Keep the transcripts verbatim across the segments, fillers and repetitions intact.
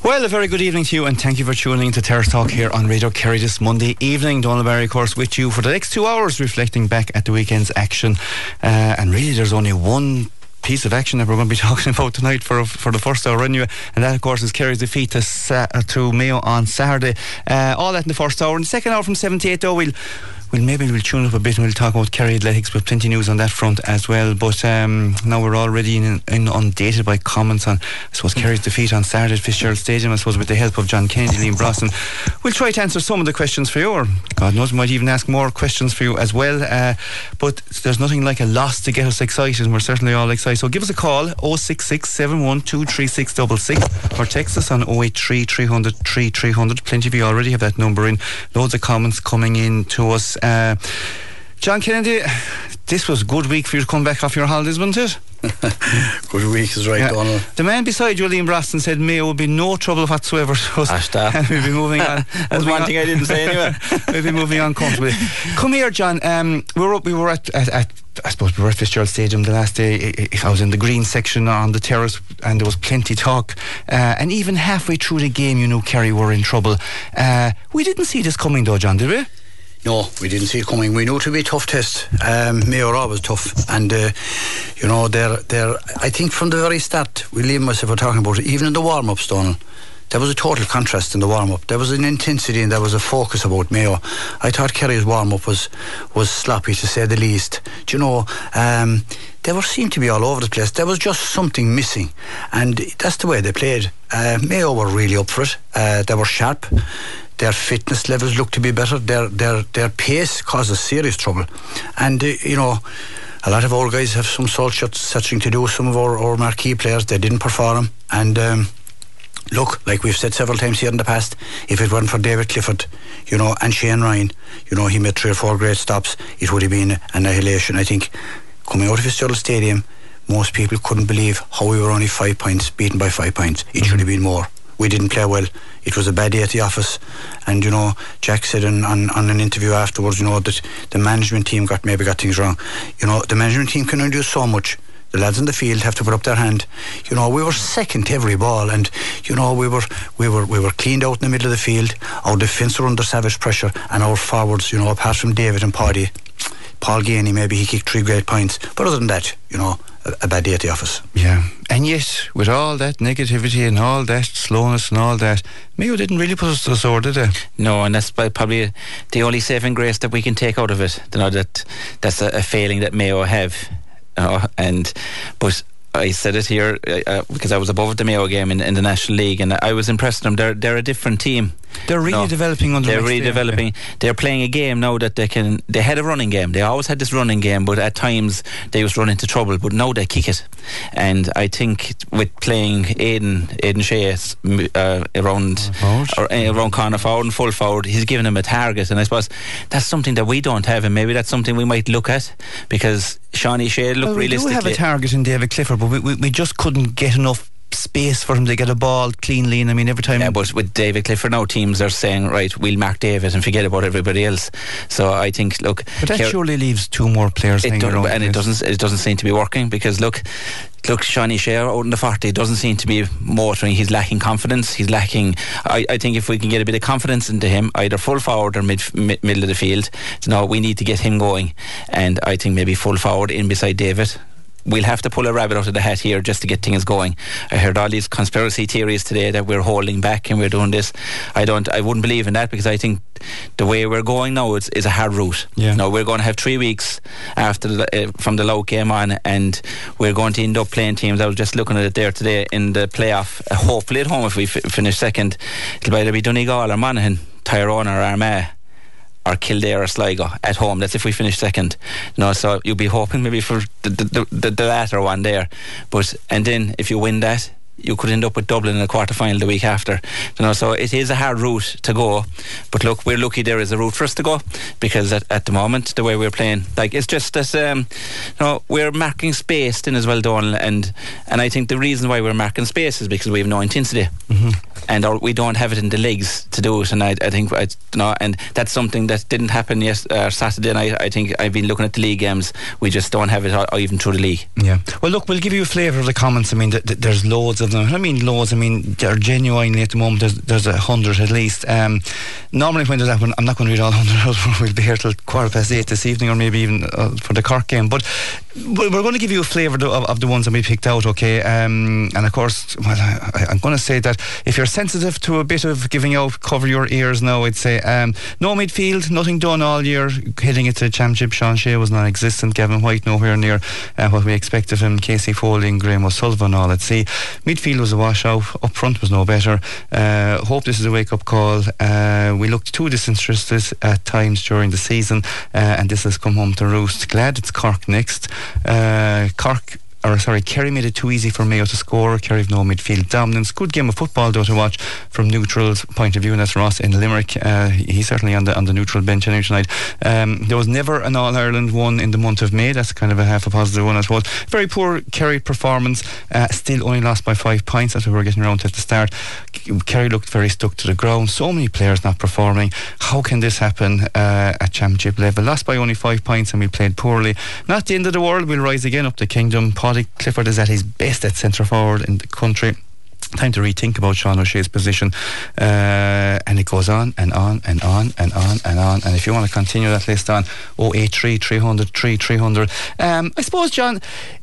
Well, a very good evening to you, and thank you for tuning in to Terrace Talk here on Radio Kerry this Monday evening. Donald Barry, of course, with you for the next two hours, reflecting back at the weekend's action. Uh, and really, there's only one piece of action that we're going to be talking about tonight for for the first hour anyway, and that of course is Kerry's defeat to, Sa- to Mayo on Saturday. Uh, all that in the first hour. In the second hour from seven to eight though, we'll Well, maybe we'll tune up a bit and we'll talk about Kerry Athletics, with plenty of news on that front as well. But um, now we're already in, in undated by comments on, I suppose, Kerry's defeat on Saturday at Fitzgerald Stadium. I suppose with the help of John Kennedy, Liam Brosnan, we'll try to answer some of the questions for you, or God knows, we might even ask more questions for you as well. Uh, but there's nothing like a loss to get us excited, and we're certainly all excited. So give us a call, oh six six, seven one two, three six six six, or text us on oh eight three, three hundred, three three hundred. Plenty of you already have that number in. Loads of comments coming in to us. Uh, John Kennedy, this was a good week for you to come back off your holidays, wasn't it? Good week is right, yeah. Donald. The man beside you, Liam Brosnan, said Mayo would be no trouble whatsoever. Hashtag. We'll be moving on. That's one on. thing I didn't say anyway. We'll be moving on comfortably. Come here, John. Um, we were up, we were at, at, at I suppose we were at Fitzgerald Stadium the last day. I was in the green section on the terrace, and there was plenty talk. Uh, and even halfway through the game, you knew Kerry were in trouble. Uh, we didn't see this coming, though, John, did we? No, we didn't see it coming. We knew it would be a tough test. Um, Mayo are always tough, and uh, you know they're they're. I think from the very start, we Liam and myself were talking about it. Even in the warm-ups, Donald, there was a total contrast in the warm-up. There was an intensity and there was a focus about Mayo. I thought Kerry's warm-up was was sloppy, to say the least. Do you know? Um, they were seemed to be all over the place. There was just something missing, and that's the way they played. Uh, Mayo were really up for it. Uh, they were sharp. Their fitness levels look to be better. Their their their pace causes serious trouble, and uh, you know, a lot of our guys have some soul searching to do. Some of our, our marquee players, they didn't perform, and um, look, like we've said several times here in the past, if it weren't for David Clifford, you know, and Shane Ryan, you know, he made three or four great stops, it would have been annihilation. I think coming out of Fitzgerald Stadium, most people couldn't believe how we were only five points beaten by five points. It should have been more. We didn't play well. It was a bad day at the office, and you know, Jack said in, on, on an interview afterwards, you know, that the management team got maybe got things wrong. You know, the management team can only do so much. The lads in the field have to put up their hand. You know, we were second to every ball, and you know, we were we were we were cleaned out in the middle of the field. Our defence were under savage pressure, and our forwards, you know, apart from David and Paddy, Paul Gainey, maybe he kicked three great points, but other than that, you know, a, a bad day at the office. Yeah, and yet with all that negativity and all that slowness and all that, Mayo didn't really put us to the sword, did they? No, and that's probably the only saving grace that we can take out of it. You know, that that's a, a failing that Mayo have, you know, and but I said it here uh, because I was above the Mayo game in, in the National League, and I was impressed with them. They're they're a different team. They're really no, developing under. They're really developing. They're playing a game now that they can. They had a running game. They always had this running game, but at times they was run into trouble. But now they kick it, and I think with playing Aidan Aidan Shea uh, around or, uh, around corner forward and full forward, he's giving them a target, and I suppose that's something that we don't have, and maybe that's something we might look at, because Shawnee Shea look well, we realistically. We do have a target in David Clifford, but we, we we just couldn't get enough space for him to get a ball cleanly. And I mean, every time. Yeah, but with David Clifford now, teams are saying, right, we'll mark David and forget about everybody else. So I think, look, but that Ker- surely leaves two more players it hanging around, and it doesn't. It doesn't seem to be working, because look, look, Shawnee Shea out in the forty doesn't seem to be motoring. He's lacking confidence. He's lacking. I, I think if we can get a bit of confidence into him, either full forward or mid, mid middle of the field, you know, we need to get him going. And I think maybe full forward in beside David. We'll have to pull a rabbit out of the hat here just to get things going. I heard all these conspiracy theories today that we're holding back and we're doing this. I don't. I wouldn't believe in that, because I think the way we're going now is, is a hard route. Yeah. Now we're going to have three weeks after the, uh, from the Louth game on, and we're going to end up playing teams. I was just looking at it there today in the playoff. Uh, hopefully at home, if we f- finish second, it'll either be Donegal or Monaghan, Tyrone or Armagh, or Kildare or Sligo at home. That's if we finish second. No, so you'll be hoping maybe for the the, the, the latter one there. But and then if you win that, you could end up with Dublin in a quarter final the week after. You know, so it is a hard route to go. But look, we're lucky there is a route for us to go, because at, at the moment the way we're playing, like, it's just that um, you know, we're marking space in as well, Donald, and and I think the reason why we're marking space is because we have no intensity. Mm-hmm. and our, we don't have it in the legs to do it. And I, I think, I, you know, and that's something that didn't happen yes uh, Saturday night. I think I've been looking at the league games. We just don't have it or, or even through the league. Yeah. Well, look, we'll give you a flavour of the comments. I mean, th- th- there's loads of them. I mean, loads. I mean, they're genuinely at the moment. There's, there's a hundred at least. Um, normally, when there's that one, I'm not going to read all hundred. We'll be here till quarter past eight this evening, or maybe even uh, for the Cork game. But we're going to give you a flavour of, of the ones that we picked out. Okay. Um, and of course, well, I, I'm going to say that if you're sensitive to a bit of giving out, cover your ears now. I'd say um, no midfield, nothing done all year. Heading into the championship, Sean Shea was non-existent. Gavin White nowhere near uh, what we expected from Casey Foley and Graham O'Sullivan. All at sea. Midfield was a washout. Up front was no better. Uh, hope this is a wake-up call. Uh, we looked too disinterested at times during the season, uh, and this has come home to roost. Glad it's Cork next. Uh, Cork. Or sorry, Kerry made it too easy for Mayo to score. Kerry have no midfield dominance. Good game of football though to watch from neutral's point of view, and that's Ross in Limerick. Uh, he's certainly on the on the neutral bench anyway tonight. Um, there was never an All-Ireland one in the month of May. That's kind of a half a positive one, I suppose. Very poor Kerry performance. Uh, still only lost by five points. That's what we were getting around to at the start. Kerry looked very stuck to the ground. So many players not performing. How can this happen uh, at championship level? Lost by only five points and we played poorly. Not the end of the world. We'll rise again up the kingdom. Paddy Clifford is at his best at centre forward in the country. Time to rethink about Sean O'Shea's position, uh, and it goes on and on and on and on and on. And if you want to continue that list on oh eight three, three hundred, three three hundred, um, I suppose, John,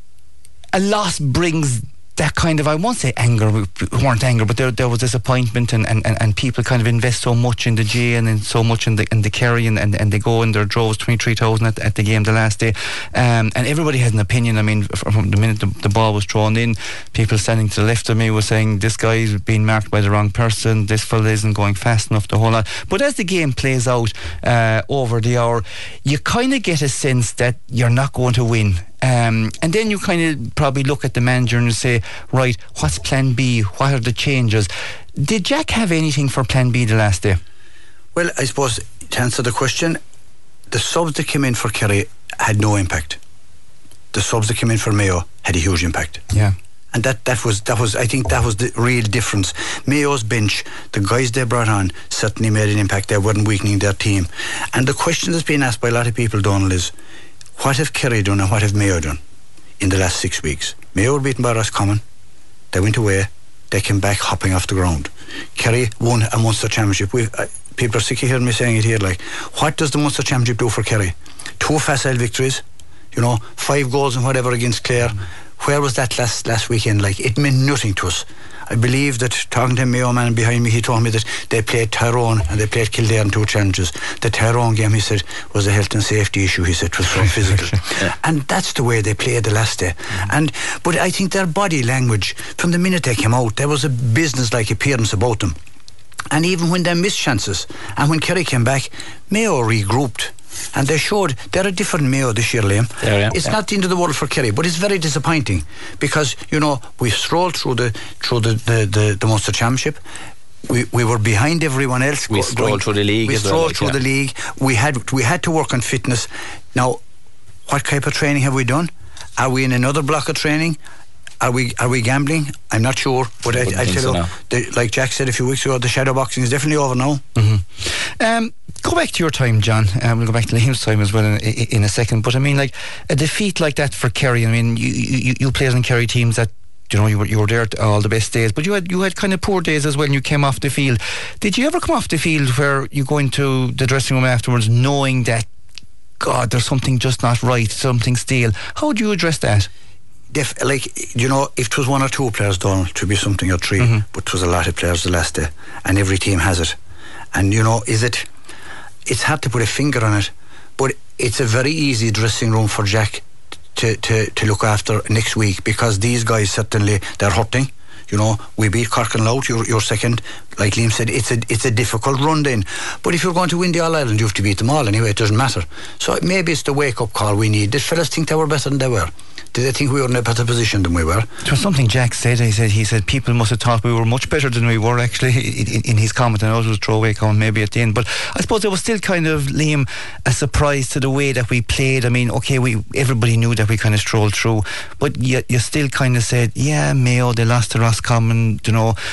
a loss brings that kind of, I won't say anger, we weren't anger, but there there was disappointment, and, and, and people kind of invest so much in the G and, and so much in the in the Kerry, and, and, and they go in their droves, twenty-three thousand at, at the game the last day, um, and everybody has an opinion. I mean, from the minute the, the ball was thrown in, people standing to the left of me were saying this guy's being marked by the wrong person, this fella isn't going fast enough, the whole lot. But as the game plays out uh, over the hour, you kind of get a sense that you're not going to win. Um, and then you kind of probably look at the manager and say, right, what's plan B? What are the changes? Did Jack have anything for plan B the last day? Well, I suppose to answer the question, the subs that came in for Kerry had no impact. The subs that came in for Mayo had a huge impact. Yeah. And that, that was that was I think that was the real difference. Mayo's bench, the guys they brought on, certainly made an impact. They weren't weakening their team. And the question that's been asked by a lot of people, Donald, is what have Kerry done and what have Mayo done in the last six weeks? Mayo were beaten by Roscommon. They went away. They came back hopping off the ground. Kerry won a Munster Championship. We uh, people are sick of hearing me saying it here. Like, what does the Munster Championship do for Kerry? Two facile victories, you know, five goals and whatever against Clare. Mm. Where was that last last weekend? Like, it meant nothing to us. I believe that, talking to a Mayo man behind me, he told me that they played Tyrone and they played Kildare in two challenges. The Tyrone game, he said, was a health and safety issue. He said it was so physical. Yeah. And that's the way they played the last day. Mm-hmm. And but I think their body language, from the minute they came out, there was a business-like appearance about them. And even when they missed chances, and when Kerry came back, Mayo regrouped. And they showed they're a different Mayo this year, Liam. Yeah, yeah, it's yeah. not the end of the world for Kerry, but it's very disappointing because, you know, we strolled through the through the, the, the, the Munster Championship. We we were behind everyone else. We strolled going, through the league. We as strolled well, like, through yeah. the league. We had we had to work on fitness. Now, what type of training have we done? Are we in another block of training? Are we are we gambling? I'm not sure, but I, I, I tell so you, no. the, like Jack said a few weeks ago, the shadow boxing is definitely over now. Mm-hmm. Um, go back to your time, John. Um, we'll go back to Liam's time as well in, in a second. But I mean, like a defeat like that for Kerry. I mean, you you, you played in Kerry teams that, you know, you were you were there all the best days, but you had you had kind of poor days as well. And you came off the field. Did you ever come off the field where you go into the dressing room afterwards knowing that, God, there's something just not right, something stale? How would you address that? Def, like, you know, if it was one or two players done, it would be something or three, mm-hmm. but it was a lot of players the last day, and every team has it. And, you know, is it, it's hard to put a finger on it, but it's a very easy dressing room for Jack to, to, to look after next week, because these guys certainly, they're hurting. You know, we beat Cork and Louth, you're, you're second. Like Liam said, it's a it's a difficult run then. But if you're going to win the All-Ireland, you have to beat them all anyway, it doesn't matter. So maybe it's the wake-up call we need. Did fellas think they were better than they were? Did they think we were in a better position than we were? It was something Jack said. He said, he said people must have thought we were much better than we were, actually, in, in his comment. I know it was a throwaway comment maybe at the end, but I suppose it was still kind of, Liam, a surprise to the way that we played. I mean, okay, we everybody knew that we kind of strolled through, but you, you still kind of said, yeah, Mayo, they lost to Roscommon, you know.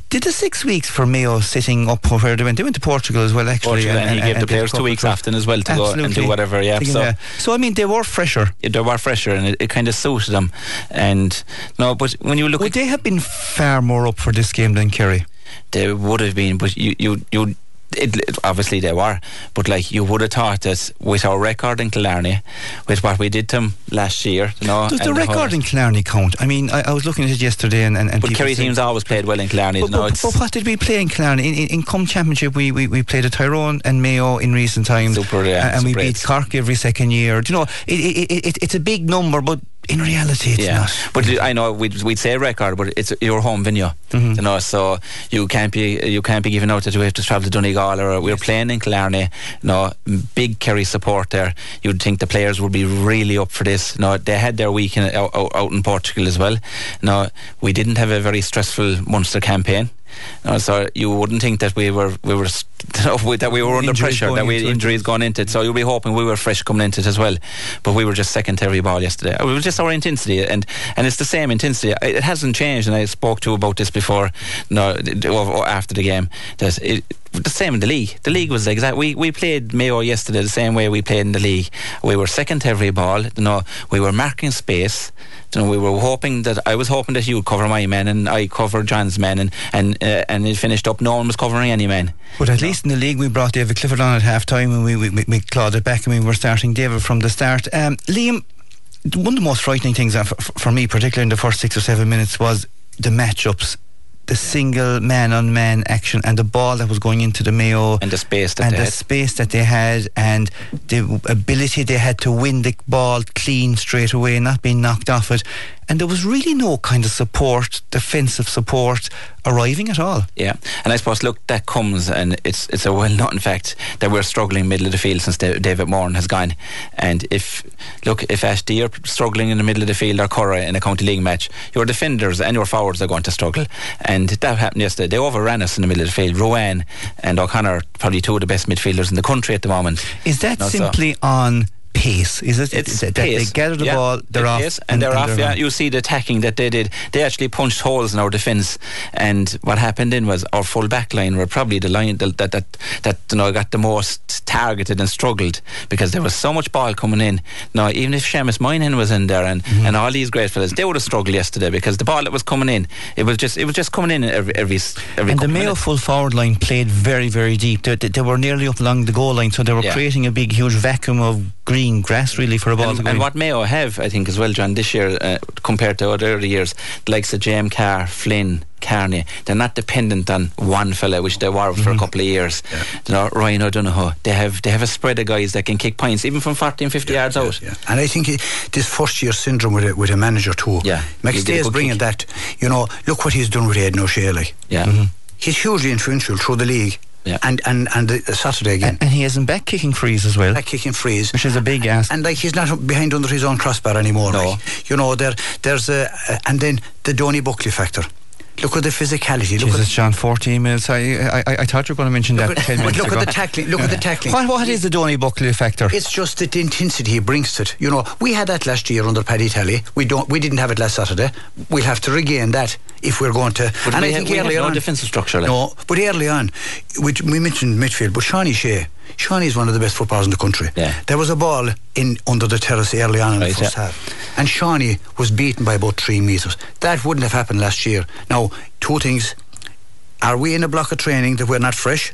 Did the six weeks for Mayo sitting up where they went? They went to Portugal as well, actually. Portugal, and, and he gave and, the players two weeks off then as well to Absolutely. go and do whatever. Yeah. Thinking So, that. so I mean, they were fresher. Yeah, they were fresher, and it, it kind of suited them. And no, but when you look, would at, they have been far more up for this game than Kerry? They would have been, but you, you, you. It, it, obviously they were, but like you would have thought that with our record in Killarney, with what we did to them last year, you know. Does the record in Killarney count? I mean, I, I was looking at it yesterday, and, and, and but Kerry teams always played well in Killarney. But, you know, but, but what did we play in Killarney? In, in, in Cum Championship, we, we, we played a Tyrone and Mayo in recent times, Super, yeah, and we super beat eights. Cork every second year. Do you know, it, it, it, it's a big number, but in reality, it's yeah. not. But I know we'd, we'd say record, but it's your home venue, mm-hmm. you know. So you can't be you can't be giving out that we have to travel to Donegal, or we're playing in Killarney. You know, big Kerry support there. You'd think the players would be really up for this. You know, they had their week in, out, out in Portugal as well. You know, we didn't have a very stressful Munster campaign. No, so you wouldn't think that we were we were that we were under injuries pressure, that we had injuries it. going into it. So you'll be hoping we were fresh coming into it as well. But we were just second to every ball yesterday. It was just our intensity, and, and it's the same intensity. It hasn't changed. And I spoke to you about this before, no, after the game. That it, the same in the league. The league was exact. We we played Mayo yesterday the same way we played in the league. We were second to every ball. You know, we were marking space. You know, we were hoping that I was hoping that you would cover my men, and I covered John's men, and and uh, and it finished up. No one was covering any men. But at no. least in the league, we brought David Clifford on at half time, and we, we we clawed it back, and we were starting David from the start. Um, Liam, one of the most frightening things for, for me, particularly in the first six or seven minutes, was the matchups. The single man-on-man action, and the ball that was going into the Mayo, and the space that and they the had. space that they had, and the ability they had to win the ball clean straight away, not being knocked off it. And there was really no kind of support, defensive support, arriving at all. Yeah, and I suppose, look, that comes, and it's it's a well-known fact that we're struggling middle of the field since David Moran has gone. And if, look, if Ashty are struggling in the middle of the field, or Curra in a county league match, your defenders and your forwards are going to struggle. And that happened yesterday. They overran us in the middle of the field. Rowan and O'Connor, probably two of the best midfielders in the country at the moment. Is that no, simply so. on pace? Is it it's that pace. They gather the yeah. ball, they're off, and, and they're and off. They're yeah, on. You see the attacking that they did. They actually punched holes in our defence, and what happened then was our full back line were probably the line that that that, that you know got the most targeted and struggled, because there was so much ball coming in. Now, even if Seamus Moynihan was in there and, mm-hmm. and all these great fellas, they would have struggled yesterday, because the ball that was coming in, it was just it was just coming in every every. every and the Mayo minutes. full forward line played very very deep. They, they were nearly up along the goal line, so they were yeah. creating a big huge vacuum of green grass really for a ball and, to go and in. what Mayo have, I think, as well, John, this year uh, compared to other years, the likes of James Carr, Flynn, Carney, they're not dependent on one fella, which they were for mm-hmm. a couple of years. Yeah. You know, Ryan O'Donoghue, they have they have a spread of guys that can kick points even from forty and fifty yeah, yards yeah, out. Yeah. And I think it, this first year syndrome with a, with a manager too. Yeah, McStay is bringing kick. that. You know, look what he's done with Aidan O'Shea. Like. Yeah, mm-hmm. he's hugely influential through the league. Yeah. And and and the, the Saturday again, and, and he has him back kicking frees as well. Back kicking frees, which is a big ask. And like he's not behind under his own crossbar anymore. No, like. You know there there's a, a and then the Donny Buckley factor. Look at the physicality. Look Jesus, at John, fourteen minutes. I, I, I thought you were going to mention that. At, ten minutes but look ago. at the tackling. Look yeah. at the tackling. What, what is the Donny Buckley factor? It's just that the intensity he brings to it. You know, we had that last year under Paddy Talley. We don't. We didn't have it last Saturday. We'll have to regain that if we're going to. But and we I have, think we early have no on, defensive structure. Like. No, but early on, we, we mentioned midfield, but Shawnee Shea. Shawnee is one of the best footballers in the country. Yeah. There was a ball in under the terrace early on in right, the first yeah. half, and Shawnee was beaten by about three metres. That wouldn't have happened last year. Now, two things. Are we in a block of training that we're not fresh?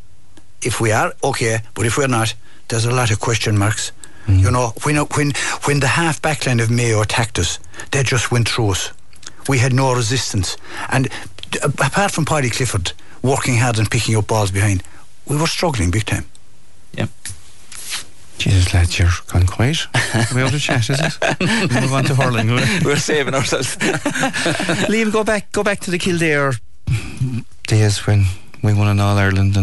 If we are, okay, but if we're not, there's a lot of question marks. Mm. You know, when when when the half back line of Mayo attacked us, they just went through us. We had no resistance, and apart from Paddy Clifford working hard and picking up balls behind, we were struggling big time. Yep. Jesus, lads, you're gone quiet. We ought to chat, is it? We'll move on to hurling. We're saving ourselves. Liam, go back, go back to the Kildare days when we won in All Ireland and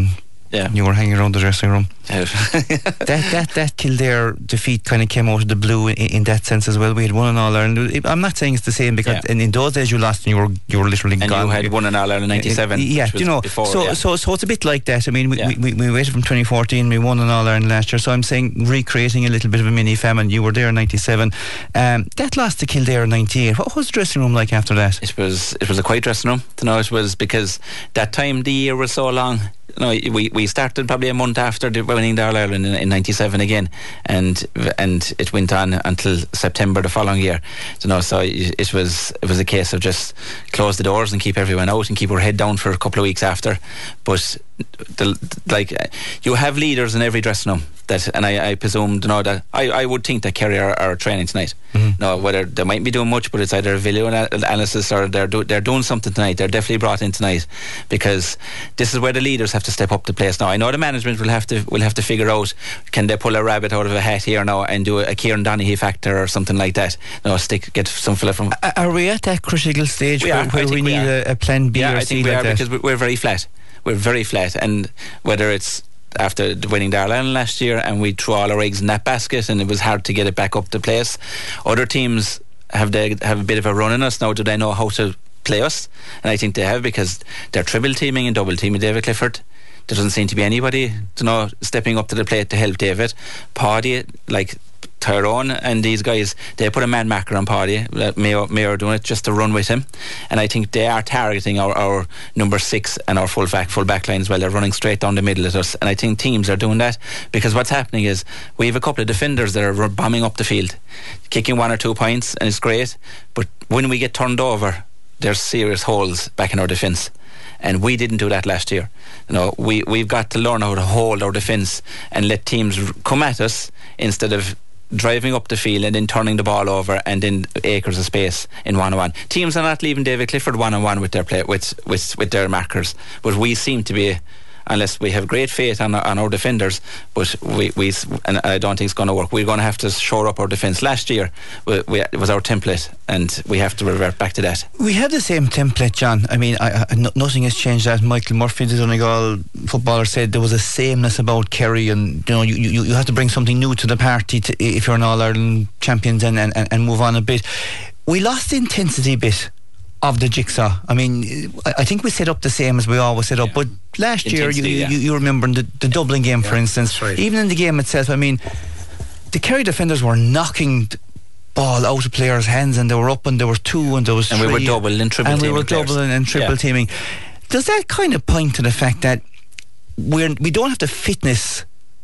Yeah. You were hanging around the dressing room. Yeah. that that that Kildare defeat kind of came out of the blue in, in that sense as well. We had won an All Ireland. I'm not saying it's the same because yeah. in, in those days you lost and you were you were literally and gone. And you had won an All Ireland in ninety-seven. Yeah, which was you know. before, so yeah. so so it's a bit like that. I mean, we, yeah. we, we waited from twenty fourteen. We won an All Ireland last year. So I'm saying recreating a little bit of a mini famine. You were there in ninety-seven. Um, that loss to Kildare in ninety-eight. What was the dressing room like after that? It was it was a quiet dressing room. You know, it was because that time the year was so long. No, we we started probably a month after the winning the All Ireland in, in ninety-seven again, and and it went on until September the following year. You know, so it, it was it was a case of just close the doors and keep everyone out and keep our head down for a couple of weeks after. But the, like you have leaders in every dressing room. That, and I, I presume, you know, that I, I would think that Kerry are, are training tonight. Mm-hmm. No, whether they might be doing much, but it's either a video analysis or they're do, they're doing something tonight. They're definitely brought in tonight because this is where the leaders have to step up to place. Now I know the management will have to will have to figure out, can they pull a rabbit out of a hat here now and do a, a Kieran Donaghy factor or something like that. No, stick get some fella from. Are we at that critical stage we where, are, where we, we need a, a plan B yeah, or I C think we like are that? Because we're very flat. We're very flat, and whether it's after winning the Ireland last year and we threw all our eggs in that basket and it was hard to get it back up to place. Other teams have they have a bit of a run in us now. Do they know how to play us? And I think they have, because they're triple teaming and double teaming David Clifford. There doesn't seem to be anybody, you know, stepping up to the plate to help David. Paddy, like Tyrone and these guys, they put a man marker on Paddy. Mayo, Mayo are doing it just to run with him, and I think they are targeting our, our number six and our full back full back line as well. They're running straight down the middle at us, and I think teams are doing that because what's happening is we have a couple of defenders that are bombing up the field, kicking one or two points, and it's great. But when we get turned over, there's serious holes back in our defence. And we didn't do that last year. You know, we we've got to learn how to hold our defence and let teams come at us instead of driving up the field and then turning the ball over and then acres of space in one-on-one. Teams are not leaving David Clifford one-on-one with their play, with, with with their markers, but we seem to be, unless we have great faith on our, on our defenders, but we, we and I don't think it's going to work. We're going to have to shore up our defence. Last year we, we, it was our template, and we have to revert back to that. We have the same template, John. I mean, I, I, no, nothing has changed that. Michael Murphy, the Donegal footballer, said there was a sameness about Kerry, and you know, you, you, you have to bring something new to the party to, if you're an All-Ireland champions, and, and, and move on a bit. We lost the intensity bit of the jigsaw. I mean, I think we set up the same as we always set up, yeah. But last Intensity, year you, yeah. you you remember the, the Dublin game, yeah, for instance, right. Even in the game itself, I mean, the Kerry defenders were knocking the ball out of players' hands, and they were up and there was two and there was and three, we were double and triple and teaming we were players. double and triple yeah. teaming. Does that kind of point to the fact that we're we don't have the fitness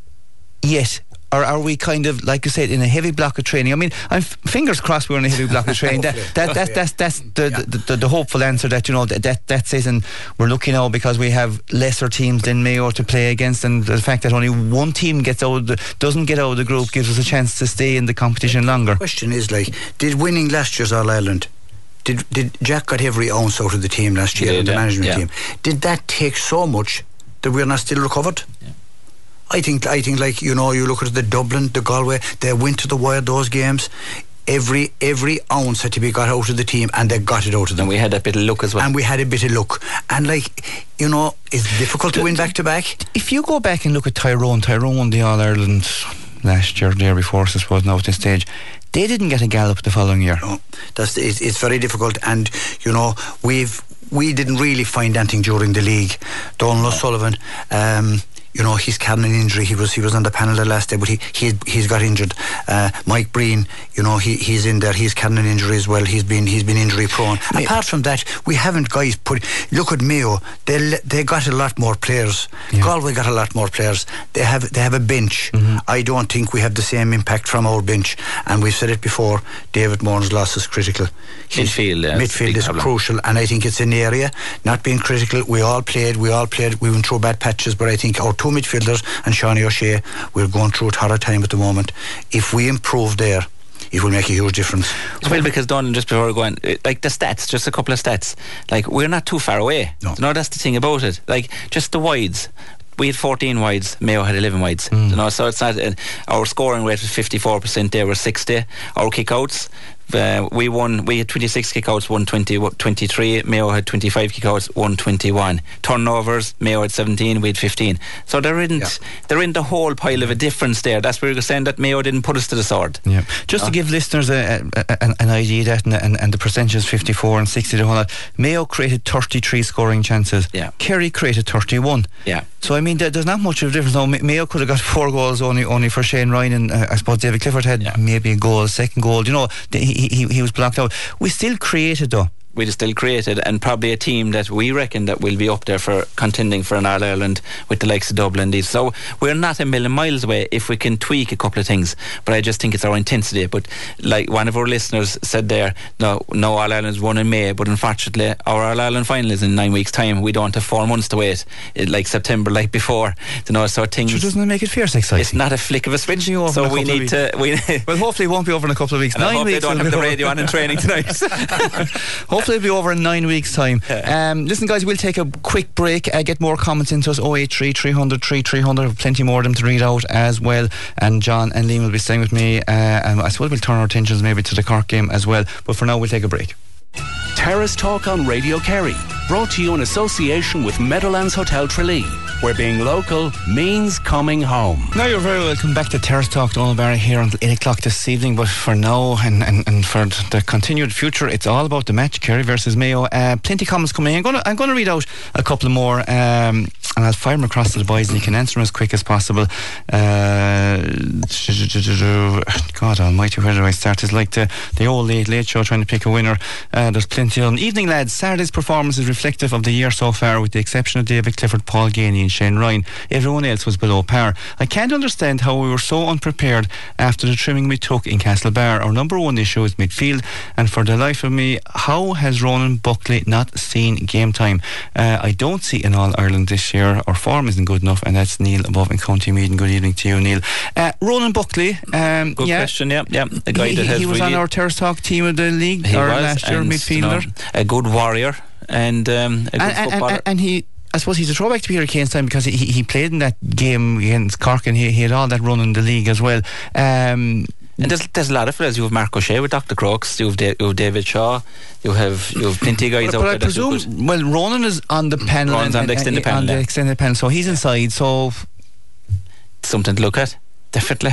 yet? Or are we kind of, like you said, in a heavy block of training? I mean, I'm f- fingers crossed we're in a heavy block of training. that, that, that, that's that's the, yeah. the, the, the hopeful answer that, you know, that, that, that says, and we're lucky now because we have lesser teams than Mayo to play against, and the fact that only one team gets out of the, doesn't get out of the group gives us a chance to stay in the competition longer. The question is, like, did winning last year's All Ireland, did, did Jack got every ounce out of the team last year, did, the yeah. management yeah. team? Did that take so much that we're not still recovered? Yeah. I think, I think, like, you know, you look at the Dublin, the Galway, they went to the wire those games. Every every ounce had to be got out of the team, and they got it out of them. And we had a bit of luck as well. And we had a bit of luck. And, like, you know, it's difficult to win back to back. If you go back and look at Tyrone, Tyrone won the All Ireland last year, the year before, I suppose, now at this stage. They didn't get a gallop the following year. No, that's it's, it's very difficult, and you know we've we didn't really find anything during the league. Donald O'Sullivan, um, you know, he's had an injury. He was he was on the panel the last day, but he he he's got injured. Uh, Mike Breen, you know, he he's in there. He's had an injury as well. He's been he's been injury prone. I mean, apart from that, we haven't guys put. Look at Mayo. They they got a lot more players. Yeah. Galway got a lot more players. They have they have a bench. Mm-hmm. I don't think we have the same impact from our bench. And we've said it before. David Moran's loss is critical. His midfield, yeah, midfield is problem. crucial, and I think it's an area. Not being critical, we all played. We all played. We went through bad patches, but I think our two midfielders and Shawnee O'Shea, we're going through a hard time at the moment. If we improve there, it will make a huge difference. Well, because Don, just before going, like the stats, just a couple of stats, like we're not too far away. No, you know, that's the thing about it. Like just the wides. We had fourteen wides, Mayo had eleven wides. Mm. You know, so it's not uh, our scoring rate was fifty-four percent. They were sixty. Our kickouts, Uh, we won. We had twenty-six kickouts, won twenty, twenty-three. Mayo had twenty-five kickouts, won twenty-one. Turnovers, Mayo had seventeen, we had fifteen. So there isn't yeah. there isn't a whole pile of a difference there. That's where you're saying that Mayo didn't put us to the sword. Yeah. Just uh, to give listeners a, a, an, an idea that and, and, and the percentages fifty-four and sixty, the whole lot. Mayo created thirty-three scoring chances. Yeah. Kerry created thirty-one. Yeah. So I mean, there, there's not much of a difference. Now, Mayo could have got four goals only only for Shane Ryan, and uh, I suppose David Clifford had yeah. maybe a goal, a second goal. You know, he, he he was blocked out. We still created though. We still created, and probably a team that we reckon that will be up there for contending for an All-Ireland with the likes of Dublin. These, so we're not a million miles away if we can tweak a couple of things. But I just think it's our intensity. But like one of our listeners said there, no, no All-Ireland's won in May, but unfortunately our All-Ireland final is in nine weeks' time. We don't have four months to wait, it, like September, like before. You know, so things. Sure, doesn't it make it fierce exciting? It's not a flick of a switch. So we need to. We well, hopefully it won't be over in a couple of weeks. And nine I hope weeks they don't have the radio on in training tonight. Hopefully it'll be over in nine weeks time. Um, listen guys, we'll take a quick break, uh, get more comments into us. oh eight three, three hundred, three three hundred, plenty more of them to read out as well, and John and Liam will be staying with me, uh, and I suppose we'll turn our attentions maybe to the Cork game as well, but for now we'll take a break. Terrace Talk on Radio Kerry, brought to you in association with Meadowlands Hotel Tralee, where being local means coming home. Now you're very welcome back to Terrace Talk, Donald Barry here until eight o'clock this evening, but for now and, and, and for the continued future, it's all about the match, Kerry versus Mayo. Uh, plenty of comments coming in. I'm going to I'm going to read out a couple more, um, and I'll fire them across to the boys and you can answer them as quick as possible. Uh, God almighty, where do I start? It's like the, the old late late show trying to pick a winner. Uh, there's plenty of them. Evening lads, Saturday's performance is reflective of the year so far, with the exception of David Clifford, Paul Ganey and Shane Ryan. Everyone else was below par. I can't understand how we were so unprepared after the trimming we took in Castlebar. Our number one issue is midfield, and for the life of me, how has Ronan Buckley not seen game time? Uh, I don't see in All Ireland this year. Our form isn't good enough, and that's Neil above in County Meath. Good evening to you, Neil. Uh, Ronan Buckley, um, good yeah, question. Yeah, yeah. The guy he, that has he was really on our Terrace Talk team of the league he or was, last year, and, midfielder, you know, a good warrior and um, a good and, footballer. And, and he, I suppose he's a throwback to Peter Kane's time, because he, he played in that game against Cork, and he, he had all that run in the league as well. Um, and there's there's a lot of fellas. You have Mark O'Shea with Doctor Crooks. You have, da- you have David Shaw. You have you have plenty of guys but, out but there. I presume, well, Ronan is on the panel. Ronan's and, on the extended and, panel. On the yeah. extended panel, so he's inside. So something to look at, definitely.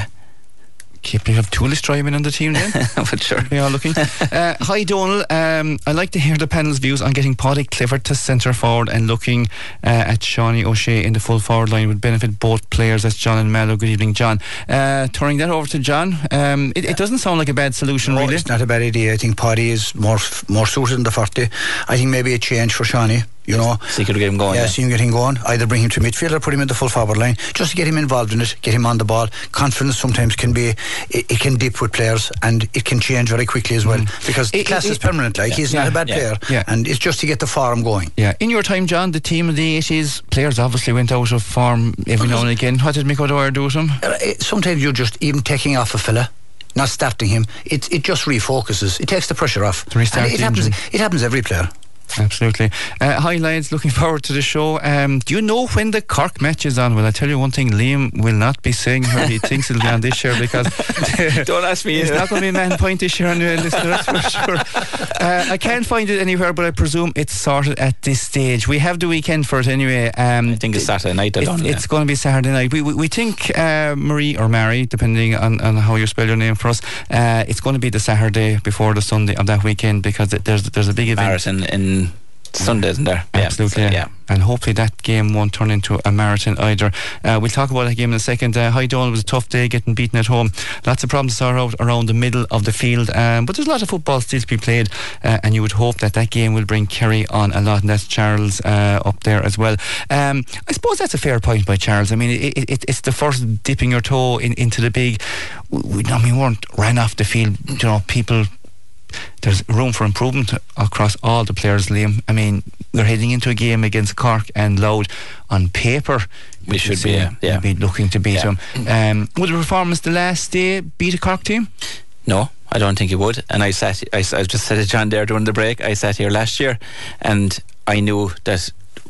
Keep you have Tulis driving on the team then. But sure. We are looking. uh, hi Donal. Um, I'd like to hear the panel's views on getting Paddy Clifford to centre forward and looking uh, at Shawnee O'Shea in the full forward line would benefit both players. That's John and Mallow. Good evening, John. Uh, turning that over to John. Um, it, it doesn't sound like a bad solution, no, really. It's not a bad idea. I think Paddy is more more suited in the forty. I think maybe a change for Shawnee. You know, so you could get him going. Yeah, yeah. see him getting going. Either bring him to midfield or put him in the full forward line, just to get him involved in it, get him on the ball. Confidence sometimes can be, it, it can dip with players, and it can change very quickly as well, mm. because it, class it, is permanent. Like yeah, he's yeah, not a bad yeah, player, yeah. and it's just to get the form going. Yeah. In your time, John, the team of the eighties players obviously went out of form every now and again. What did Mick O'Dwyer do with them? Uh, sometimes you're just even taking off a fella, not starting him. It it just refocuses. It takes the pressure off. To restart and it happens. It happens every player. Absolutely. Uh, hi lads, looking forward to the show. Um, do you know when the Cork match is on? Well, I tell you one thing, Liam will not be saying how he thinks it'll be on this year, because don't ask me. It's not going to be a man point this year anyway, listener, that's for sure. Uh, I can't find it anywhere, but I presume it's sorted at this stage. We have the weekend for it anyway. Um, I think it's Saturday night. It, on, yeah. It's going to be Saturday night. We we, we think uh, Marie or Mary, depending on, on how you spell your name for us, uh, it's going to be the Saturday before the Sunday of that weekend, because there's there's a big event. Marathon in Sunday, isn't there? Absolutely, yeah. yeah. And hopefully that game won't turn into a marathon either. Uh, we'll talk about that game in a second. Uh, hi Donald, it was a tough day getting beaten at home. Lots of problems to sort out around the middle of the field, um, but there's a lot of football still to be played, uh, and you would hope that that game will bring Kerry on a lot, and that's Charles uh, up there as well. Um, I suppose that's a fair point by Charles. I mean, it, it, it's the first dipping your toe in, into the big. We, I mean, we weren't ran off the field. You know, people. There's room for improvement across all the players, Liam. I mean, they're heading into a game against Cork and Louth. On paper, we should be, yeah, yeah. be looking to beat yeah. them. Um, would the performance the last day beat a Cork team? No, I don't think it would. And I sat, I, I just said to John there during the break, I sat here last year and I knew that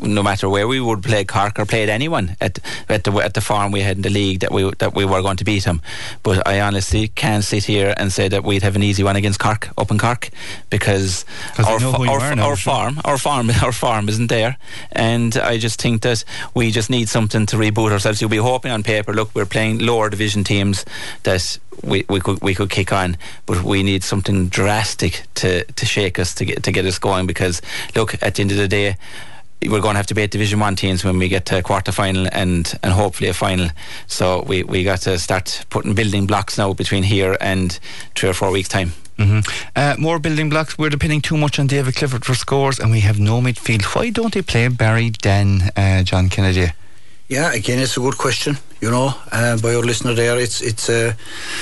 no matter where we would play Cork or played anyone at at the at the form we had in the league that we that we were going to beat them. But I honestly can't sit here and say that we'd have an easy one against Cork, up in Cork, because our fa- our, now, our sure. farm our farm our farm isn't there, and I just think that we just need something to reboot ourselves. You'll be hoping on paper, look, we're playing lower division teams that we, we could we could kick on, but we need something drastic to, to shake us to get to get us going, because look, at the end of the day, we're going to have to beat Division One teams when we get to a quarter final and, and hopefully a final. So we, we got to start putting building blocks now between here and three or four weeks time. Mm-hmm. Uh, more building blocks. We're depending too much on David Clifford for scores, and we have no midfield. Why don't they play Barry Dan, uh, John Kennedy? Yeah, again, it's a good question. You know, uh, by your listener there, it's it's. Uh,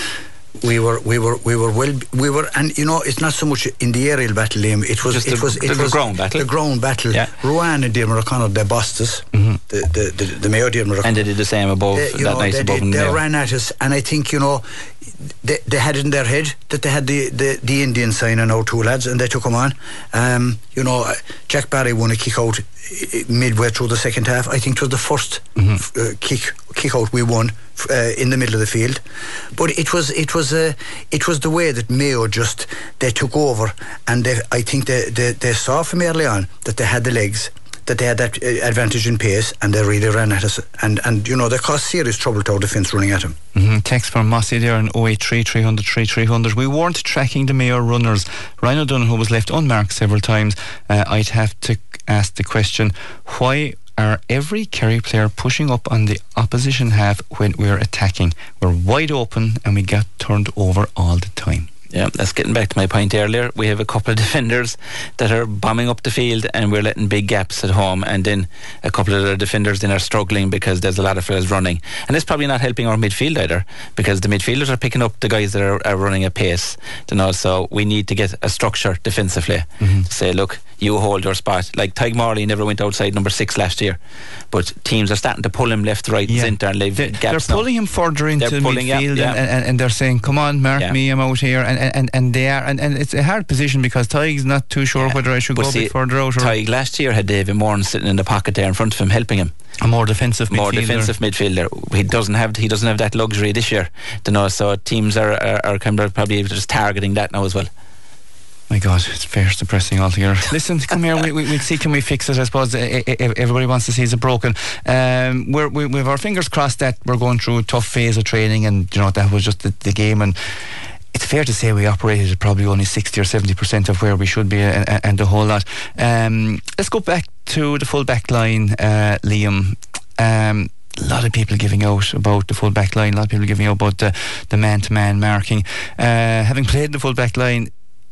We were, we were, we were well, we were, and you know, it's not so much in the aerial battle, Liam. It was, Just it the, was, it the, was the ground battle. The ground battle. Yeah. Rowan and Dermot O'Connor, they bossed us. Mm-hmm. The, the, the, the Mayo Dermot O'Connor. And they did the same above. They, that know, nice they above. Did, they ran at us, and I think, you know, they, they had it in their head that they had the, the, the Indian sign on our two lads, and they took them on. Um, you know, Jack Barry won a kick out midway through the second half. I think it was the first mm-hmm. f- uh, kick kick out we won uh, in the middle of the field. But it was it was uh, it was the way that Mayo just they took over, and they, I think they, they they saw from early on that they had the legs, that they had that uh, advantage in pace, and they really ran at us, and and you know they caused serious trouble to our defence running at them. Mm-hmm. Text from Mossy there on oh eight three, three hundred, three three hundred. We weren't tracking the Mayo runners. Ryan O'Donoghue, who was left unmarked several times. uh, I'd have to ask the question, why are every Kerry player pushing up on the opposition half when we're attacking? We're wide open and we get turned over all the time. Yeah, that's getting back to my point earlier. We have a couple of defenders that are bombing up the field, and we're letting big gaps at home, and then a couple of the defenders then are struggling because there's a lot of fellas running, and it's probably not helping our midfield either, because the midfielders are picking up the guys that are, are running at pace. You know, so we need to get a structure defensively. Mm-hmm. To say, look, you hold your spot. Like Tyg Morley never went outside number six last year, but teams are starting to pull him left, right, yeah. and centre, and leave they, gaps. They're pulling now. him further into they're pulling, midfield, yeah, yeah. And, and, and they're saying, "Come on, mark yeah. me, I'm out here." And and, and they are, and, and it's a hard position because Tyg's not too sure yeah. whether I should but go see, a bit further out. Or Tyg last year had David Moran sitting in the pocket there in front of him, helping him. A more defensive more midfielder. defensive midfielder. He doesn't have he doesn't have that luxury this year. You know, so teams are are, are kind of probably just targeting that now as well. My God, it's fair depressing altogether. Listen, come here, we, we, we'll see, can we fix it? I suppose everybody wants to see it's broken. Um, we're, we, we have our fingers crossed that we're going through a tough phase of training, and you know that was just the, the game, and it's fair to say we operated at probably only sixty or seventy percent of where we should be, and, and the whole lot. Um, let's go back to the full back line, uh, Liam. Um, a lot of people giving out about the full back line, a lot of people giving out about the, the man-to-man marking. Uh, having played the full back line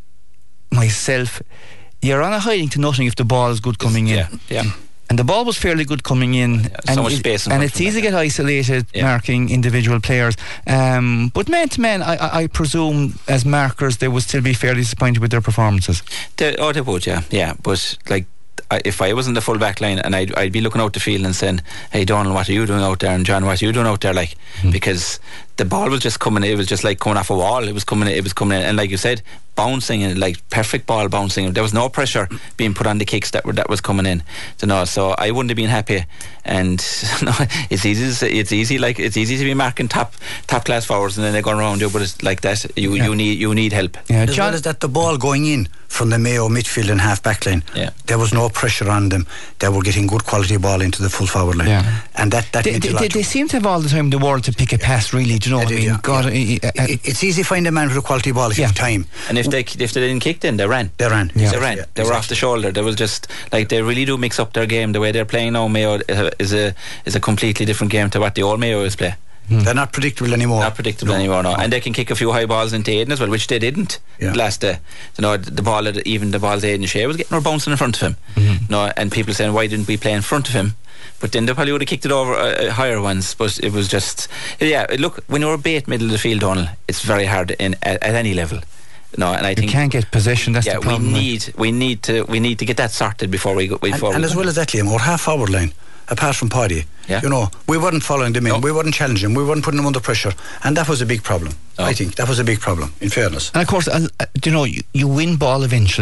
myself, you're on a hiding to nothing if the ball is good coming in. Yeah, yeah. And the ball was fairly good coming in, yeah, and, so much it, space in and it's easy to get isolated yeah. marking individual players. Um, but man to man, I, I presume as markers they would still be fairly disappointed with their performances. They, oh, they would, yeah, yeah. But like, I, if I was in the full back line, and I'd, I'd be looking out the field and saying, "Hey Donald, what are you doing out there?" and "John, what are you doing out there?" Like, mm. because the ball was just coming. It was just like coming off a wall. It was coming. It was coming in, and like you said, bouncing and like perfect ball bouncing. There was no pressure being put on the kicks that were that was coming in. You know, so I wouldn't have been happy. And no, it's easy. It's easy. Like it's easy to be marking top top class forwards, and then they're going around you. But it's like that. You yeah. you need you need help. Yeah, as well as that, the ball going in from the Mayo midfield and half back line. Yeah. There was no pressure on them. They were getting good quality ball into the full forward line. Yeah. And that that they, meant they, a lot. They, they seem to have all the time in the world to pick a pass. Really, do you know? They I mean, yeah, God, yeah. uh, uh, it, it's easy to find a man with a quality ball if yeah. you have time. And if they if they didn't kick, then they ran. They ran. Yeah. Yeah. They ran. Yeah, they were exactly. off the shoulder. They was just like they really do mix up their game. The way they're playing now, Mayo is a is a completely different game to what the old Mayo is play. Hmm. They're not predictable anymore. Not predictable no, anymore, no. no. And they can kick a few high balls into Aidan as well, which they didn't yeah. last day. You know, the ball, that, even the balls Aidan Shea was getting her bouncing in front of him. Mm-hmm. You know, and people saying, why didn't we play in front of him? But then they probably would have kicked it over uh, higher ones. But it was just, yeah. Look, when you're a bait middle of the field, Donald, it's very hard in at, at any level. No, and I you think can't get possession. That's yeah, the problem. we need we need to we need to get that sorted before we go. Before and and we as go. well as that, Liam, our half forward line, apart from Paddy, yeah. you know, we weren't following them in, no. we weren't challenging, we weren't putting them under pressure, and that was a big problem. Oh. I think that was a big problem, in fairness. And of course, uh, you know, you, you win ball eventually.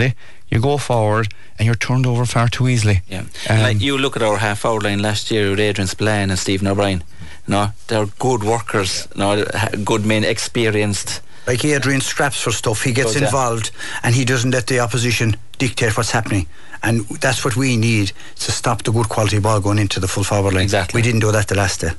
you go forward and you're turned over far too easily. Yeah, Um, like you look at our half forward line last year with Adrian Spillane and Stephen O'Brien. No, they're good workers. No, good men, experienced. Like Adrian scraps for stuff. He gets Does, yeah. involved and he doesn't let the opposition dictate what's happening. And that's what we need to stop the good quality ball going into the full forward line. Exactly. We didn't do that the last day.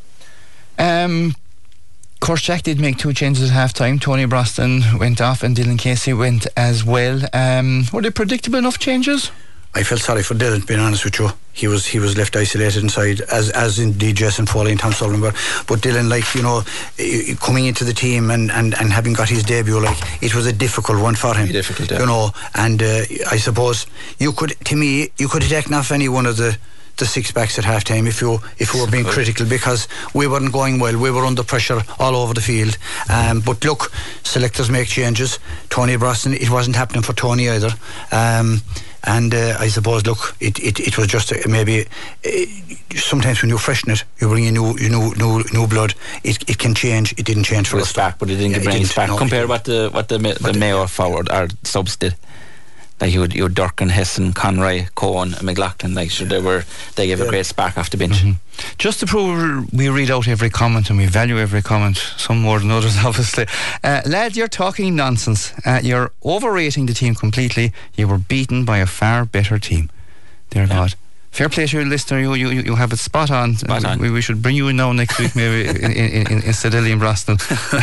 Um, of course, Jack did make two changes at half time. Tony Brosnan went off and Dylan Casey went as well. Um, were they predictable enough changes? I felt sorry for Dylan, being honest with you. He was he was left isolated inside, as as indeed Jason Foley and Tom Sullivan were. But Dylan, like, you know, eh, coming into the team and, and, and having got his debut, like, it was a difficult one for him. Very difficult, yeah. You know, and uh, I suppose you could, to me, you could have taken off any one of the the six backs at half time if you if you were being critical, because we weren't going well. We were under pressure all over the field. Um, but look, selectors make changes. Tony Brosnan, it wasn't happening for Tony either. Um, and uh, I suppose, look, it, it, it was just uh, maybe uh, sometimes when you freshen it, you bring in new new new, new blood. It, it can change. It didn't change for us. Back, but it didn't Yeah, bring it us back. no, Compare it- what the what the the, the Mayo forward or subs did. Like you had, you had Durkin, Hessen, Conroy, Cohen, and McLaughlin. Like sure, they were they gave a great spark off the bench. Mm-hmm. Just to prove we read out every comment and we value every comment, some more than others, obviously. Uh, lad, you're talking nonsense. Uh, you're overrating the team completely. You were beaten by a far better team. Dear Yeah. God. Fair play to your listener. You you you have it spot on. Spot on. We, we should bring you in now next week, maybe in, in, in, instead of Liam Brosnan.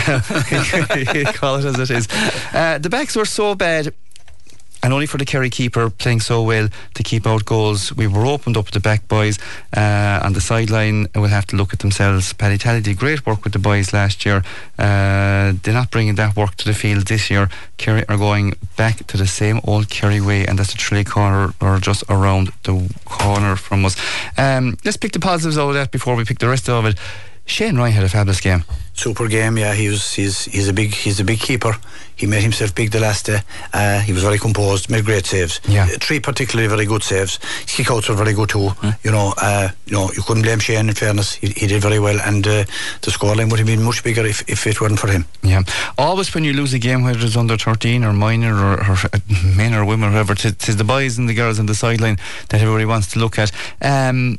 Call it as it is. Uh, the backs were so bad, and only for the Kerry keeper playing so well to keep out goals. We were opened up the back boys uh, on the sideline. Will have to look at themselves. Paddy Talley did great work with the boys last year. Uh, they're not bringing that work to the field this year. Kerry are going back to the same old Kerry way, and that's the Tralee corner or just around the corner from us. Um, let's pick the positives out of that before we pick the rest of it. Shane Ryan had a fabulous game. Super game, yeah. He was he's he's a big he's a big keeper. He made himself big the last day. Uh, he was very composed, made great saves. Yeah. Uh, three particularly very good saves. His kick-outs were very good too. Mm. You know, uh, you know, you couldn't blame Shane. In fairness, he, he did very well, and uh, the scoreline would have been much bigger if, if it weren't for him. Yeah, always when you lose a game, whether it's under thirteen or minor or, or uh, men or women or whoever, it's, it's the boys and the girls on the sideline that everybody wants to look at. Um,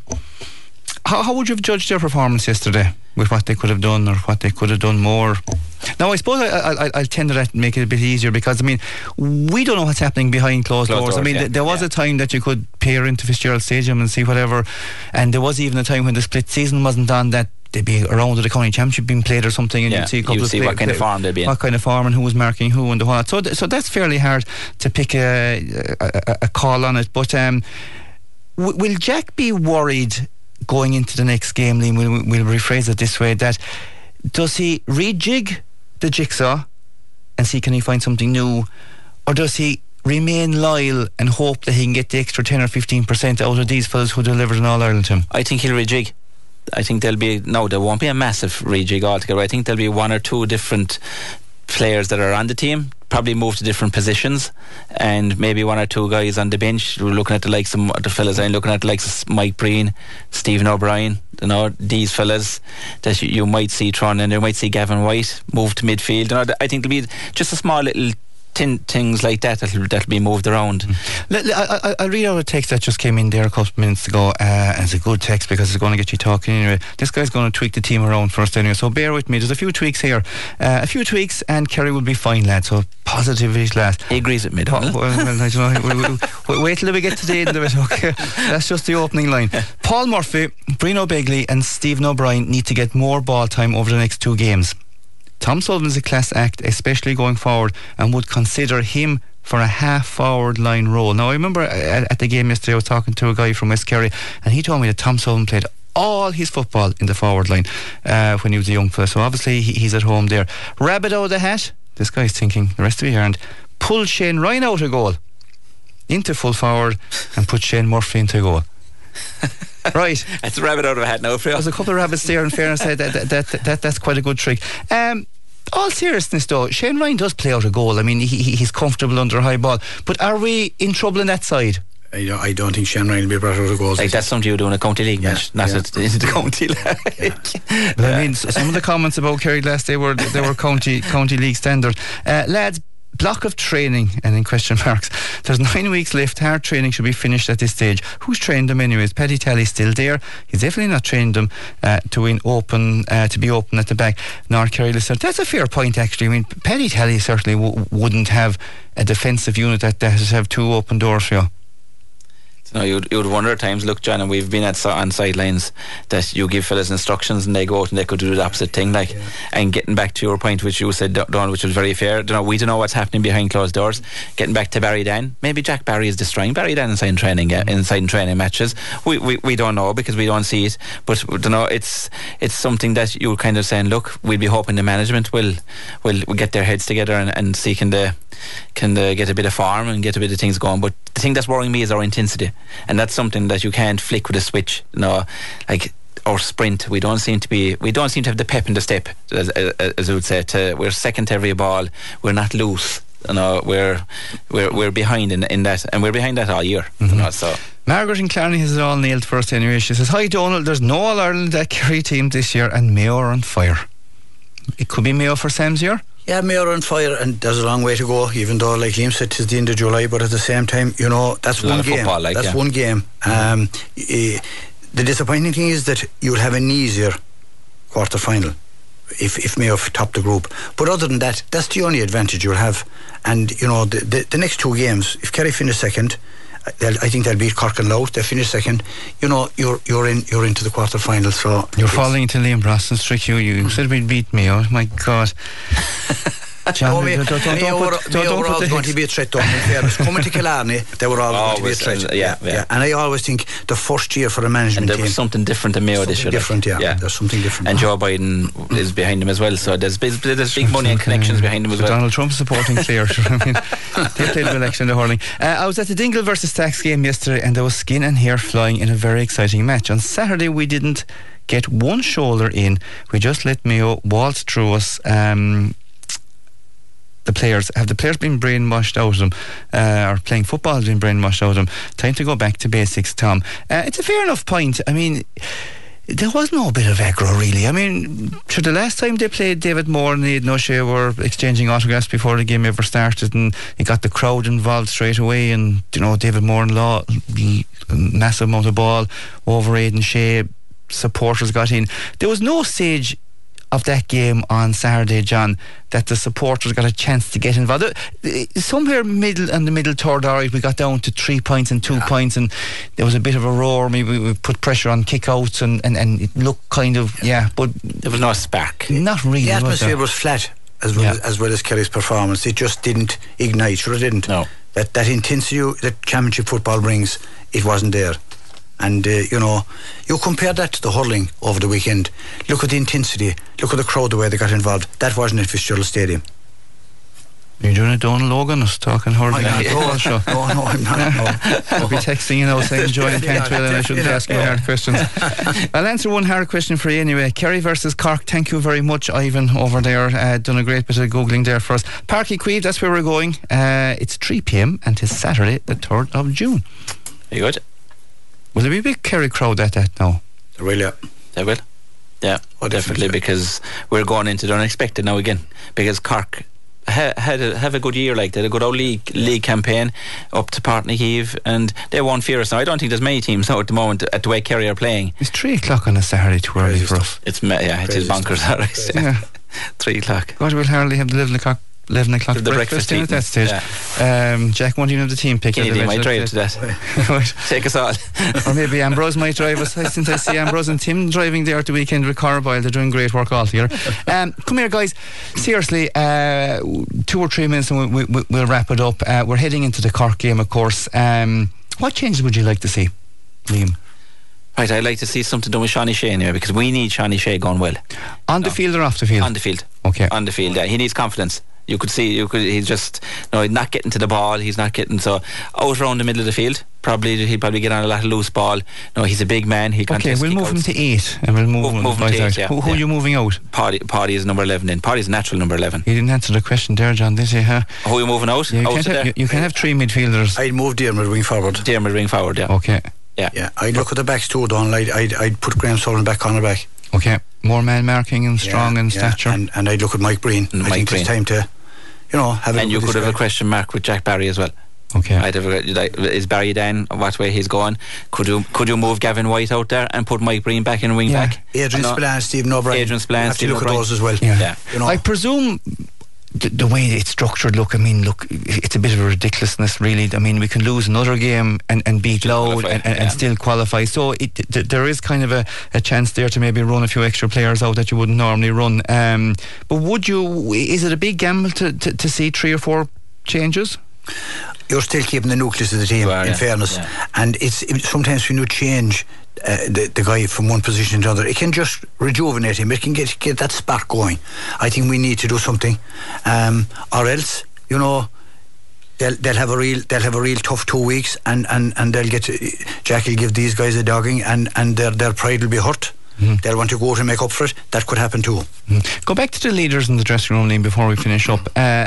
how, how would you have judged their performance yesterday with what they could have done or what they could have done more? Now, I suppose I, I, I, I'll tend to that make it a bit easier, because I mean, we don't know what's happening behind closed, Closed doors. I doors, mean, yeah, th- there was yeah. a time that you could peer into Fitzgerald Stadium and see whatever, and there was even a time when the split season wasn't on that they'd be around with the county championship being played or something, and Yeah, you'd see a couple you'd of see play- what kind of play- form they'd be in. what kind of form and who was marking who and the whole. So, th- so that's fairly hard to pick a, a, a call on it. But um, w- will Jack be worried going into the next game, Liam? We'll, we'll rephrase it this way: that does he rejig the jigsaw and see can he find something new, or does he remain loyal and hope that he can get the extra ten or fifteen percent out of these fellas who delivered an All-Ireland to him? I think he'll rejig. I think there'll be no, there won't be a massive rejig altogether. I think there'll be one or two different players that are on the team, probably move to different positions, and maybe one or two guys on the bench. We're looking at the likes of the fellas. I'm looking at the likes of Mike Breen, Stephen O'Brien. You know, these fellas that you, you might see thrown in. You might see Gavin White move to midfield. You know, I think there'll be just a small little tin things like that that'll, that'll be moved around. Let, let, I, I, I'll read out a text that just came in there a couple of minutes ago, uh, and it's a good text because it's going to get you talking anyway. This guy's going to tweak the team around first anyway, so bear with me. There's a few tweaks here, uh, a few tweaks, and Kerry will be fine, lad. So positivity, lad. He agrees with me, don't well, well, well, I don't know. we, we, we, wait till we get to the end of it. Okay, that's just the opening line. Paul Murphy, Brino Begley, and Stephen O'Brien need to get more ball time over the next two games. Tom Sullivan's a class act, especially going forward, and would consider him for a half forward line role. Now, I remember at, at the game yesterday I was talking to a guy from West Kerry, and he told me that Tom Sullivan played all his football in the forward line uh, when he was a young fella, so obviously he, he's at home there. Rabbit out of the hat, this guy's thinking the rest of you aren't. Pull Shane Ryan out a goal into full forward and put Shane Murphy into a goal. Right, it's a rabbit out of a hat now. there's a couple of rabbits there. In fairness, that, that, that, that, that that's quite a good trick. Um, all seriousness though, Shane Ryan does play out a goal. I mean, he, he, he's comfortable under a high ball, but are we in trouble on that side? I don't, I don't think Shane Ryan will be brought out of goals. Like that's something you do in a county league Yeah, match, not yeah. at the county league. Yeah. But I mean, some of the comments about Kerry last day were they were county county league standard. Uh, lads, block of training, and in question marks. There's nine weeks left. Hard training should be finished at this stage. Who's trained them anyways? Paddy Tally's still there. He's definitely not trained them uh, to win open, uh, to be open at the back. Nor Kerry Lisser. That's a fair point, actually. I mean, Paddy Tally certainly w- wouldn't have a defensive unit that that has have two open doors for you. No, you'd, you'd wonder at times, look, John, and we've been at on sidelines that you give fellas instructions and they go out and they could do the opposite thing, like, yeah. And getting back to your point, which you said, Don, which was very fair, don't know, we don't know what's happening behind closed doors. Getting back to Barry Dan, maybe Jack Barry is destroying Barry Dan inside training, uh, inside training matches. We, we we don't know because we don't see it, but don't know, it's it's something that you're kind of saying, look, we'll be hoping the management will will, will get their heads together and, and see can they can they get a bit of form and get a bit of things going. But the thing that's worrying me is our intensity. And that's something that you can't flick with a switch, you know, like our sprint. We don't seem to be. We don't seem to have the pep in the step, as, as I would say. To, we're second to every ball. We're not loose. You know, we're we're we're behind in, in that, and we're behind that all year. Mm-hmm. You know, so. Margaret in Clarny has it all nailed for us anyway. She says, "Hi Donald, there's no All Ireland at Kerry team this year, and Mayo are on fire." It could be Mayo for Sam's year. Yeah, Mayo are on fire, and there's a long way to go, even though, like Liam said, it's the end of July, but at the same time, you know, that's one game. Football, like, that's yeah. one game. Um, uh, the disappointing thing is that you'll have an easier quarter final if, if Mayo top the group. But other than that, that's the only advantage you'll have. And, you know, the, the, the next two games, if Kerry finish second, I think they'll beat Cork and Louth. They finish second. You know, you're you're in you're into the quarter final. So you're falling into Liam Brosnan's trick. You you said we'd beat Mayo. My God. John, no, don't, don't, don't, Mayo were, don't, Mayo were always going to be a threat, though, in fairness. Coming to Killarney, they were always going to be a threat. Yeah, yeah. yeah. And I always think the first year for a management team, and there team, was something different in Mayo this year. Different, like. yeah. yeah. There's something different. And Joe Biden is behind him as well, so there's there's, there's big money and connections behind him as so well. Donald Trump supporting Clare. I mean, they played the election in the hurling. Uh, I was at the Dingle versus Stax game yesterday, and there was skin and hair flying in a very exciting match. On Saturday, we didn't get one shoulder in. We just let Mayo waltz through us. Um, The players have the players been brainwashed out of them, uh, or playing football has been brainwashed out of them. Time to go back to basics, Tom. Uh, it's a fair enough point. I mean, there was no bit of aggro really. I mean, sure, the last time they played, David Moore and Aidan O'Shea were exchanging autographs before the game ever started, and it got the crowd involved straight away. And you know, David Moore and Law, massive amount of ball over Aidan O'Shea. Supporters got in. There was no stage of that game on Saturday, John, that the supporters got a chance to get involved. Somewhere middle and the middle third hour, we got down to three points and two yeah. points, and there was a bit of a roar. Maybe we put pressure on kick-outs, and, and, and it looked kind of yeah, but there was no spark. Not really. The atmosphere was, was flat as well, yeah. as, as well as Kerry's performance. It just didn't ignite. Sure, it didn't. No. That that intensity that championship football brings, it wasn't there. And, uh, you know, you compare that to the hurling over the weekend. Look at the intensity. Look at the crowd, the way they got involved. That wasn't at Fitzgerald Stadium. You're doing a Donald Logan us talking hurling on the football show. No, no, I'm not. No. I'll be texting you now saying enjoy and can't well, and I shouldn't ask you hard questions. I'll answer one hard question for you anyway. Kerry versus Cork. Thank you very much, Ivan, over there. Uh, done a great bit of googling there for us. Páirc Uí Chaoimh, that's where we're going. Uh, it's three p.m. and it's Saturday, the third of June. Very good. Will there be a big Kerry crowd at that now? There will, yeah. There will. Yeah, oh, definitely, because we're going into the unexpected now again. Because Cork ha- had a, have a good year, like they had a good old league league campaign up to Páirc Uí Chaoimh, and they won't fear us now. I don't think there's many teams now at the moment at the way Kerry are playing. It's three o'clock on a Saturday too early for us. It's yeah, it is bonkers. Right? Yeah, three o'clock. God, we'll hardly have the eleven o'clock. eleven o'clock the breakfast, breakfast at that stage. Yeah. Um, Jack won't even have the team pick. Kennedy might drive to that. Take us all. Or maybe Ambrose might drive us. Since I see Ambrose and Tim driving there at the weekend with Carboyle, they're doing great work all together. Um, come here, guys. Seriously, uh, two or three minutes and we, we, we'll wrap it up. Uh, we're heading into the Cork game, of course. Um, what changes would you like to see, Liam? Right, I'd like to see something done with Sean Shea anyway, because we need Sean Shea going well. On the no. field or off the field? On the field. Okay. On the field, yeah. He needs confidence. You could see, you could. He's just, no, he's not getting to the ball. He's not getting so out around the middle of the field. Probably he'll probably get on a lot of loose ball. No, he's a big man. He okay, we'll move him to eight, and we'll move, move, move him to eight. Yeah, who, who yeah. are you moving out? Paddy, Paddy is number eleven. In Paddy's natural number eleven. You didn't answer the question there, John. Did you? Huh? Who are you moving out? Yeah, you, out can't have, you, you can have three midfielders. I'd move Dermot wing forward. Dermot wing forward. Yeah. Okay. Yeah. Yeah. I'd look at the backs too, Donald. I'd, I'd, I'd put Graham Sullivan back corner back. Okay. More man marking and strong yeah, and yeah. stature. And, and I'd look at Mike Breen. And I Mike think Breen. it's time to. you know, have a and you could have a question mark with Jack Barry as well. Okay. I'd have a, like, is Barry Dan what way he's going? Could you could you move Gavin White out there and put Mike Breen back in wing yeah. back? Adrian Spillane, Stephen O'Brien. Adrian Spillane, have Stephen to look O'Brien. at those as well. Yeah. yeah. You know, I presume the, the way it's structured, look, I mean, look, it's a bit of a ridiculousness, really. I mean, we can lose another game and, and beat Loud and, and, yeah. and still qualify. So it, th- there is kind of a, a chance there to maybe run a few extra players out that you wouldn't normally run. Um, but would you? Is it a big gamble to, to, to see three or four changes? You're still keeping the nucleus of the team, are, in yeah. fairness. Yeah. And it's it, sometimes when you change uh, the, the guy from one position to another, it can just rejuvenate him. It can get get that spark going. I think we need to do something, um, or else, you know, they'll they'll have a real they'll have a real tough two weeks, and, and, and they'll get Jack will give these guys a dogging, and, and their their pride will be hurt. Mm. They'll want to go to make up for it. That could happen too. Mm. Go back to the leaders in the dressing room, Liam, before we finish up. Uh,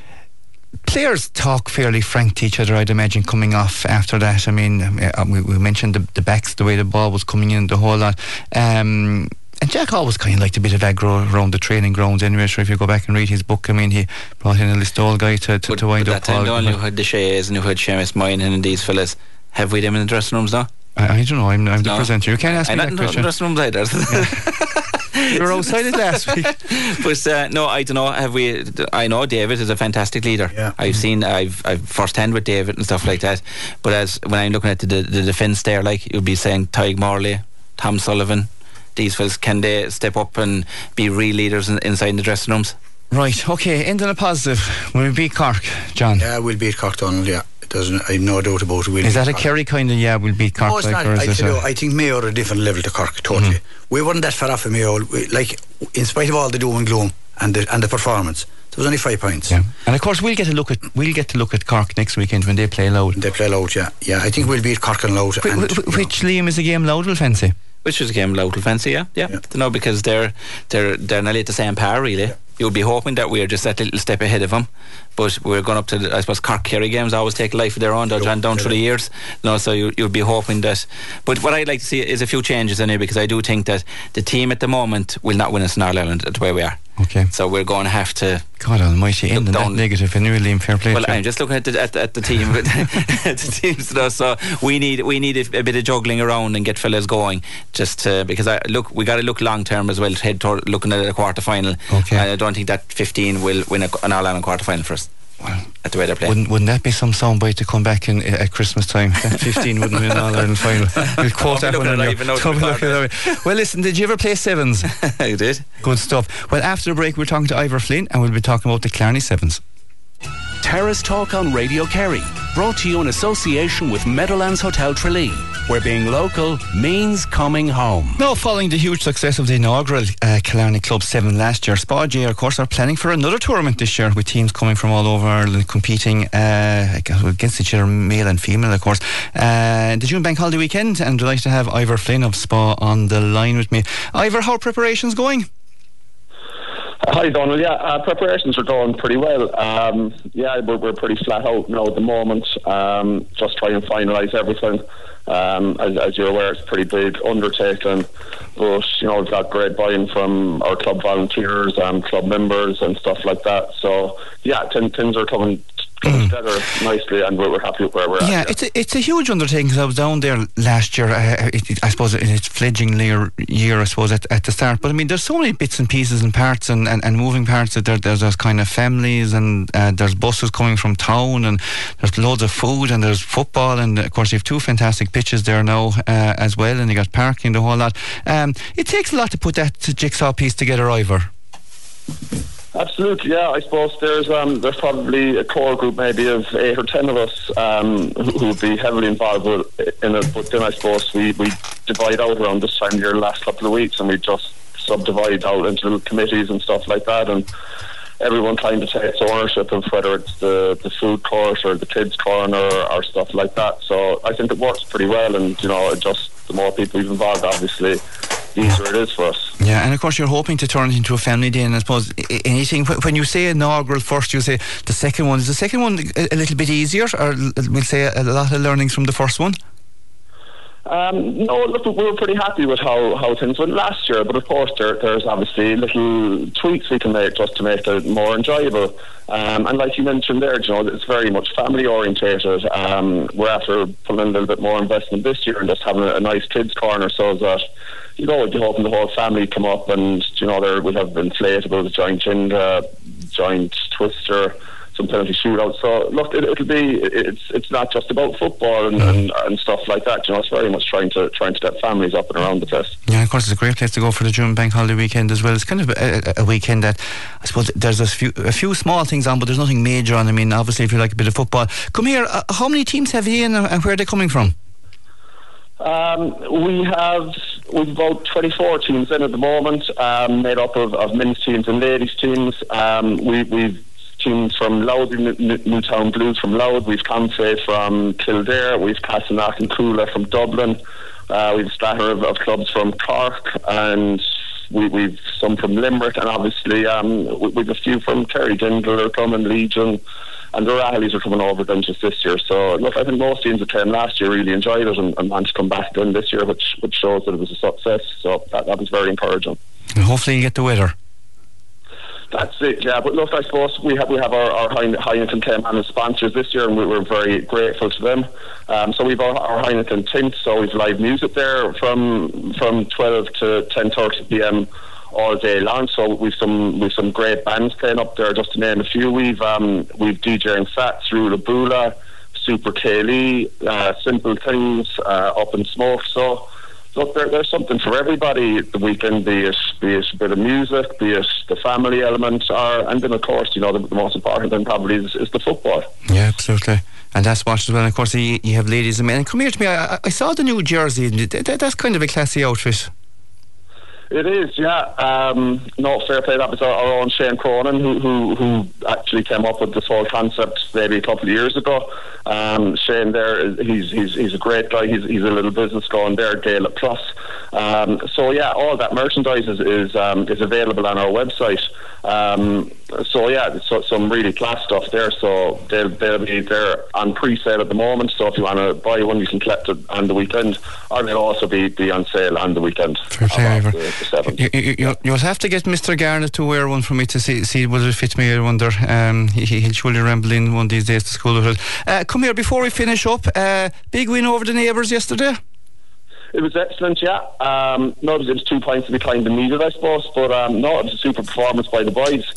Players talk fairly frank to each other, I'd imagine, coming off after that. I mean, uh, we, we mentioned the, the backs, the way the ball was coming in, the whole lot. Um, and Jack always kind of liked a bit of aggro around the training grounds anyway. So if you go back and read his book, I mean, he brought in a Listowel guy to, to, to wind but up. That time down, you had the Shays and you had Seamus Moynihan and these fellas. Have we them in the dressing rooms now? I, I don't know, I'm, I'm the no. presenter. You can't ask I'm me not that in question. the dressing rooms either. Yeah. You were outside it last week. But uh, no, I don't know. Have we? I know David is a fantastic leader. Yeah. I've seen, I've, I've first hand with David and stuff like that. But as when I'm looking at the, the defence there, like you'd be saying, Tyg Morley, Tom Sullivan, these fellas, can they step up and be real leaders in, inside the dressing rooms? Right. Okay. End on a positive. Will we beat Cork, John? Yeah, we'll beat Cork Donald. Yeah. Doesn't, I've no doubt about it. We'll is that a Cork. Kerry kind of, yeah, we'll beat Cork? No, it's like, not. or is I, it tell you, a... I think Mayo are a different level to Cork, totally. Mm-hmm. We weren't that far off of Mayo. We, like, in spite of all the doom and gloom and the, and the performance, there was only five points. Yeah. And of course, we'll get to look at we'll get to look at Cork next weekend when they play Loud. They play Loud, yeah. Yeah, I think we'll beat Cork and Loud. Wh- and, wh- which, Liam, is a game Loud will fancy? Which is a game Loud will fancy, yeah, yeah. Yeah. No, because they're they're they're nearly at the same par, really. Yeah. You'd be hoping that we're just that little step ahead of them, but we're going up to the, I suppose Cork Kerry games always take a life of their own. They're down down through the years, no. So you, you'd be hoping that. But what I'd like to see is a few changes in it, because I do think that the team at the moment will not win us in Ireland the way we are. Okay. So we're going to have to. God almighty, ending that down. negative anyway, Liam, fair play. Well, to you. I'm just looking at the at, at the team, the teams. Though, so we need we need a, a bit of juggling around and get fellas going. Just uh, because I look, we got to look long term as well. Head toward looking at a quarter final. Okay. And I don't think that fifteen will win a, an All Ireland quarter final for us. Well, at the way they're playing. Wouldn't, wouldn't that be some soundbite to come back in at Christmas time? That fifteen wouldn't win an All Ireland final. We'll quote that one on your, don't be looking at it. Well, listen, did you ever play sevens? I did. Good stuff. Well, after the break, we're talking to Ivor Flynn and we'll be talking about the Clarny Sevens. Terrace Talk on Radio Kerry, brought to you in association with Meadowlands Hotel Tralee, where being local means coming home. Now, following the huge success of the inaugural uh, Killarney Club seven last year, Spa J, of course, are planning for another tournament this year, with teams coming from all over Ireland competing uh, against each other, male and female, of course. Uh, the June Bank Holiday weekend, and I'd like to have Ivor Flynn of Spa on the line with me. Ivor, how are preparations going? Hi Donald, yeah, uh, preparations are going pretty well. Um, yeah, we're, we're pretty flat out now at the moment, um, just trying to finalise everything. Um, as, as you're aware, it's a pretty big undertaking, but you know, we've got great buy-in from our club volunteers and club members and stuff like that. So yeah, t- things are coming coming together nicely, and we're, we're happy with where we're yeah, at. it's a, it's a huge undertaking, because I was down there last year, uh, it, it, I suppose in its fledgling year, year I suppose, at, at the start. But I mean, there's so many bits and pieces and parts and, and, and moving parts that there, there's, there's kind of families, and uh, there's buses coming from town, and there's loads of food, and there's football, and of course you have two fantastic pitches there now uh, as well, and you got parking, the whole lot. Um, it takes a lot to put that jigsaw piece together, Ivor. Absolutely, yeah. I suppose there's um, there's probably a core group maybe of eight or ten of us um, who would be heavily involved in it. But then I suppose we, we divide out around this time of year, the last couple of weeks, and we just subdivide out into little committees and stuff like that. And everyone kind of takes ownership of whether it's the, the food court or the kids' corner or, or stuff like that. So I think it works pretty well, and you know, it just the more people you've involved, obviously, the easier it is for us. Yeah, and of course you're hoping to turn it into a family day, and I suppose anything, when you say inaugural first, you say the second one, is the second one a little bit easier, or we'll say a lot of learnings from the first one? Um, no, look, we were pretty happy with how, how things went last year, but of course there, there's obviously little tweaks we can make just to make it more enjoyable. Um, and like you mentioned there, you know, it's very much family orientated. Um, we're after putting in a little bit more investment this year and just having a, a nice kids corner so that, you know, we'd be hoping the whole family come up and, you know, there we'll have inflatables, giant Jinda, giant Twister, some penalty shootout. So look, it, it'll be it's it's not just about football and, and, and stuff like that. You know, it's very much trying to trying to get families up and around the place. Yeah, of course, it's a great place to go for the June Bank Holiday weekend as well. It's kind of a, a weekend that I suppose there's a few a few small things on, but there's nothing major on. I mean, obviously, if you like a bit of football, come here. Uh, how many teams have you in, and where are they coming from? Um, we have we've about twenty-four teams in at the moment, um, made up of, of men's teams and ladies teams. Um, we, we've teams from Louth, Newtown Blues from Louth, we've Confe from Kildare, we've Castleknock and Coola from Dublin, uh, we've a splatter of, of clubs from Cork, and we, we've some from Limerick, and obviously um, we, we've a few from Kerry. Dindle are coming, Legion, and the Rahleys are coming over then just this year. So look, I think most teams that came last year really enjoyed it and, and want to come back then this year, which which shows that it was a success. So that, that was very encouraging. And hopefully you get the weather. That's it, yeah. But look, I suppose we have we have our, our Heineken Cayman as sponsors this year, and we, we're very grateful to them. Um, so we've our, our Heineken Tint, so we've live music there from from twelve to ten thirty p.m. all day long. So we've some we've some great bands playing up there, just to name a few. We've um, we've DJing Fats, Rula Bula, Super Kaylee, uh, Simple Things, uh, Up in Smoke. So look, there, there's something for everybody the weekend, be it, be it a bit of music, be it the family element, or, and then of course, you know, the, the most important thing probably is, is the football. Yeah, absolutely. And that's watched as well. And of course, you, you have ladies and men. And come here to me, I, I saw the new jersey. That, that's kind of a classy outfit. It is, yeah. Um, no, fair play. That was our, our own Shane Cronin who, who who actually came up with this whole concept maybe a couple of years ago. Um, Shane there, he's he's he's a great guy. He's he's a little business going there, Gaelic Plus. Um, so yeah, all that merchandise is is, um, is available on our website. Um, so yeah, so some really class stuff there. So they'll they'll be there on pre-sale at the moment. So if you want to buy one, you can collect it on the weekend, or they'll also be, be on sale on the weekend. Fair play, Ivor. You, you, you, you'll have to get Mister Garnett to wear one for me to see see whether it fits me. I wonder. Um, he, he'll surely ramble in one of these days to school with it. Uh, come here before we finish up. Uh, big win over the neighbours yesterday. It was excellent, yeah. Um, no, it was two points to be kind of needed, I suppose, but um, no, it was a super performance by the boys.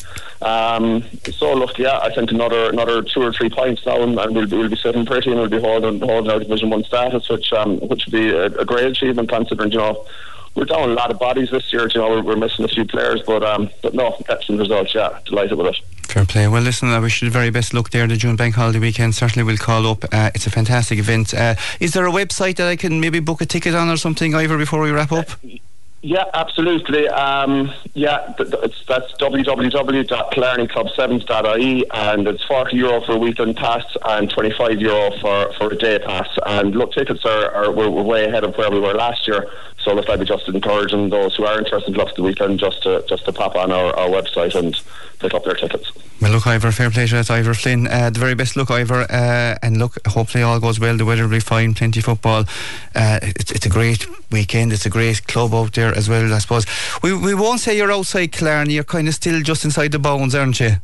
Um, so look, yeah, I think another another two or three points now, and, and we'll, we'll be sitting pretty, and we'll be holding holding our Division One status, which um, which would be a, a great achievement considering, you know, we're down a lot of bodies this year. You know, we're, we're missing a few players, but um, but no, excellent results. Yeah, delighted with it. Fair play. Well, listen, I wish you the very best luck there. The June Bank Holiday weekend certainly will call up. Uh, it's a fantastic event. Uh, is there a website that I can maybe book a ticket on or something, Ivor, before we wrap up? Yeah, absolutely. Um, yeah, th- th- it's, that's w w w dot killarney club sevens dot i e, and it's forty euro for a weekend pass and twenty-five euro for, for a day pass. And look, tickets are, are we're, we're way ahead of where we were last year. So look, I'd be just encouraging those who are interested in Clubs the weekend just to just to pop on our, our website and pick up their tickets. Well, look, Ivor, fair play to that, Ivor Flynn. Uh, the very best luck, Ivor. Uh, and look, hopefully all goes well. The weather will be fine, plenty of football. Uh, it's, it's a great weekend. It's a great club out there as well, I suppose. We we won't say you're outside Killarney. You're kind of still just inside the bounds, aren't you?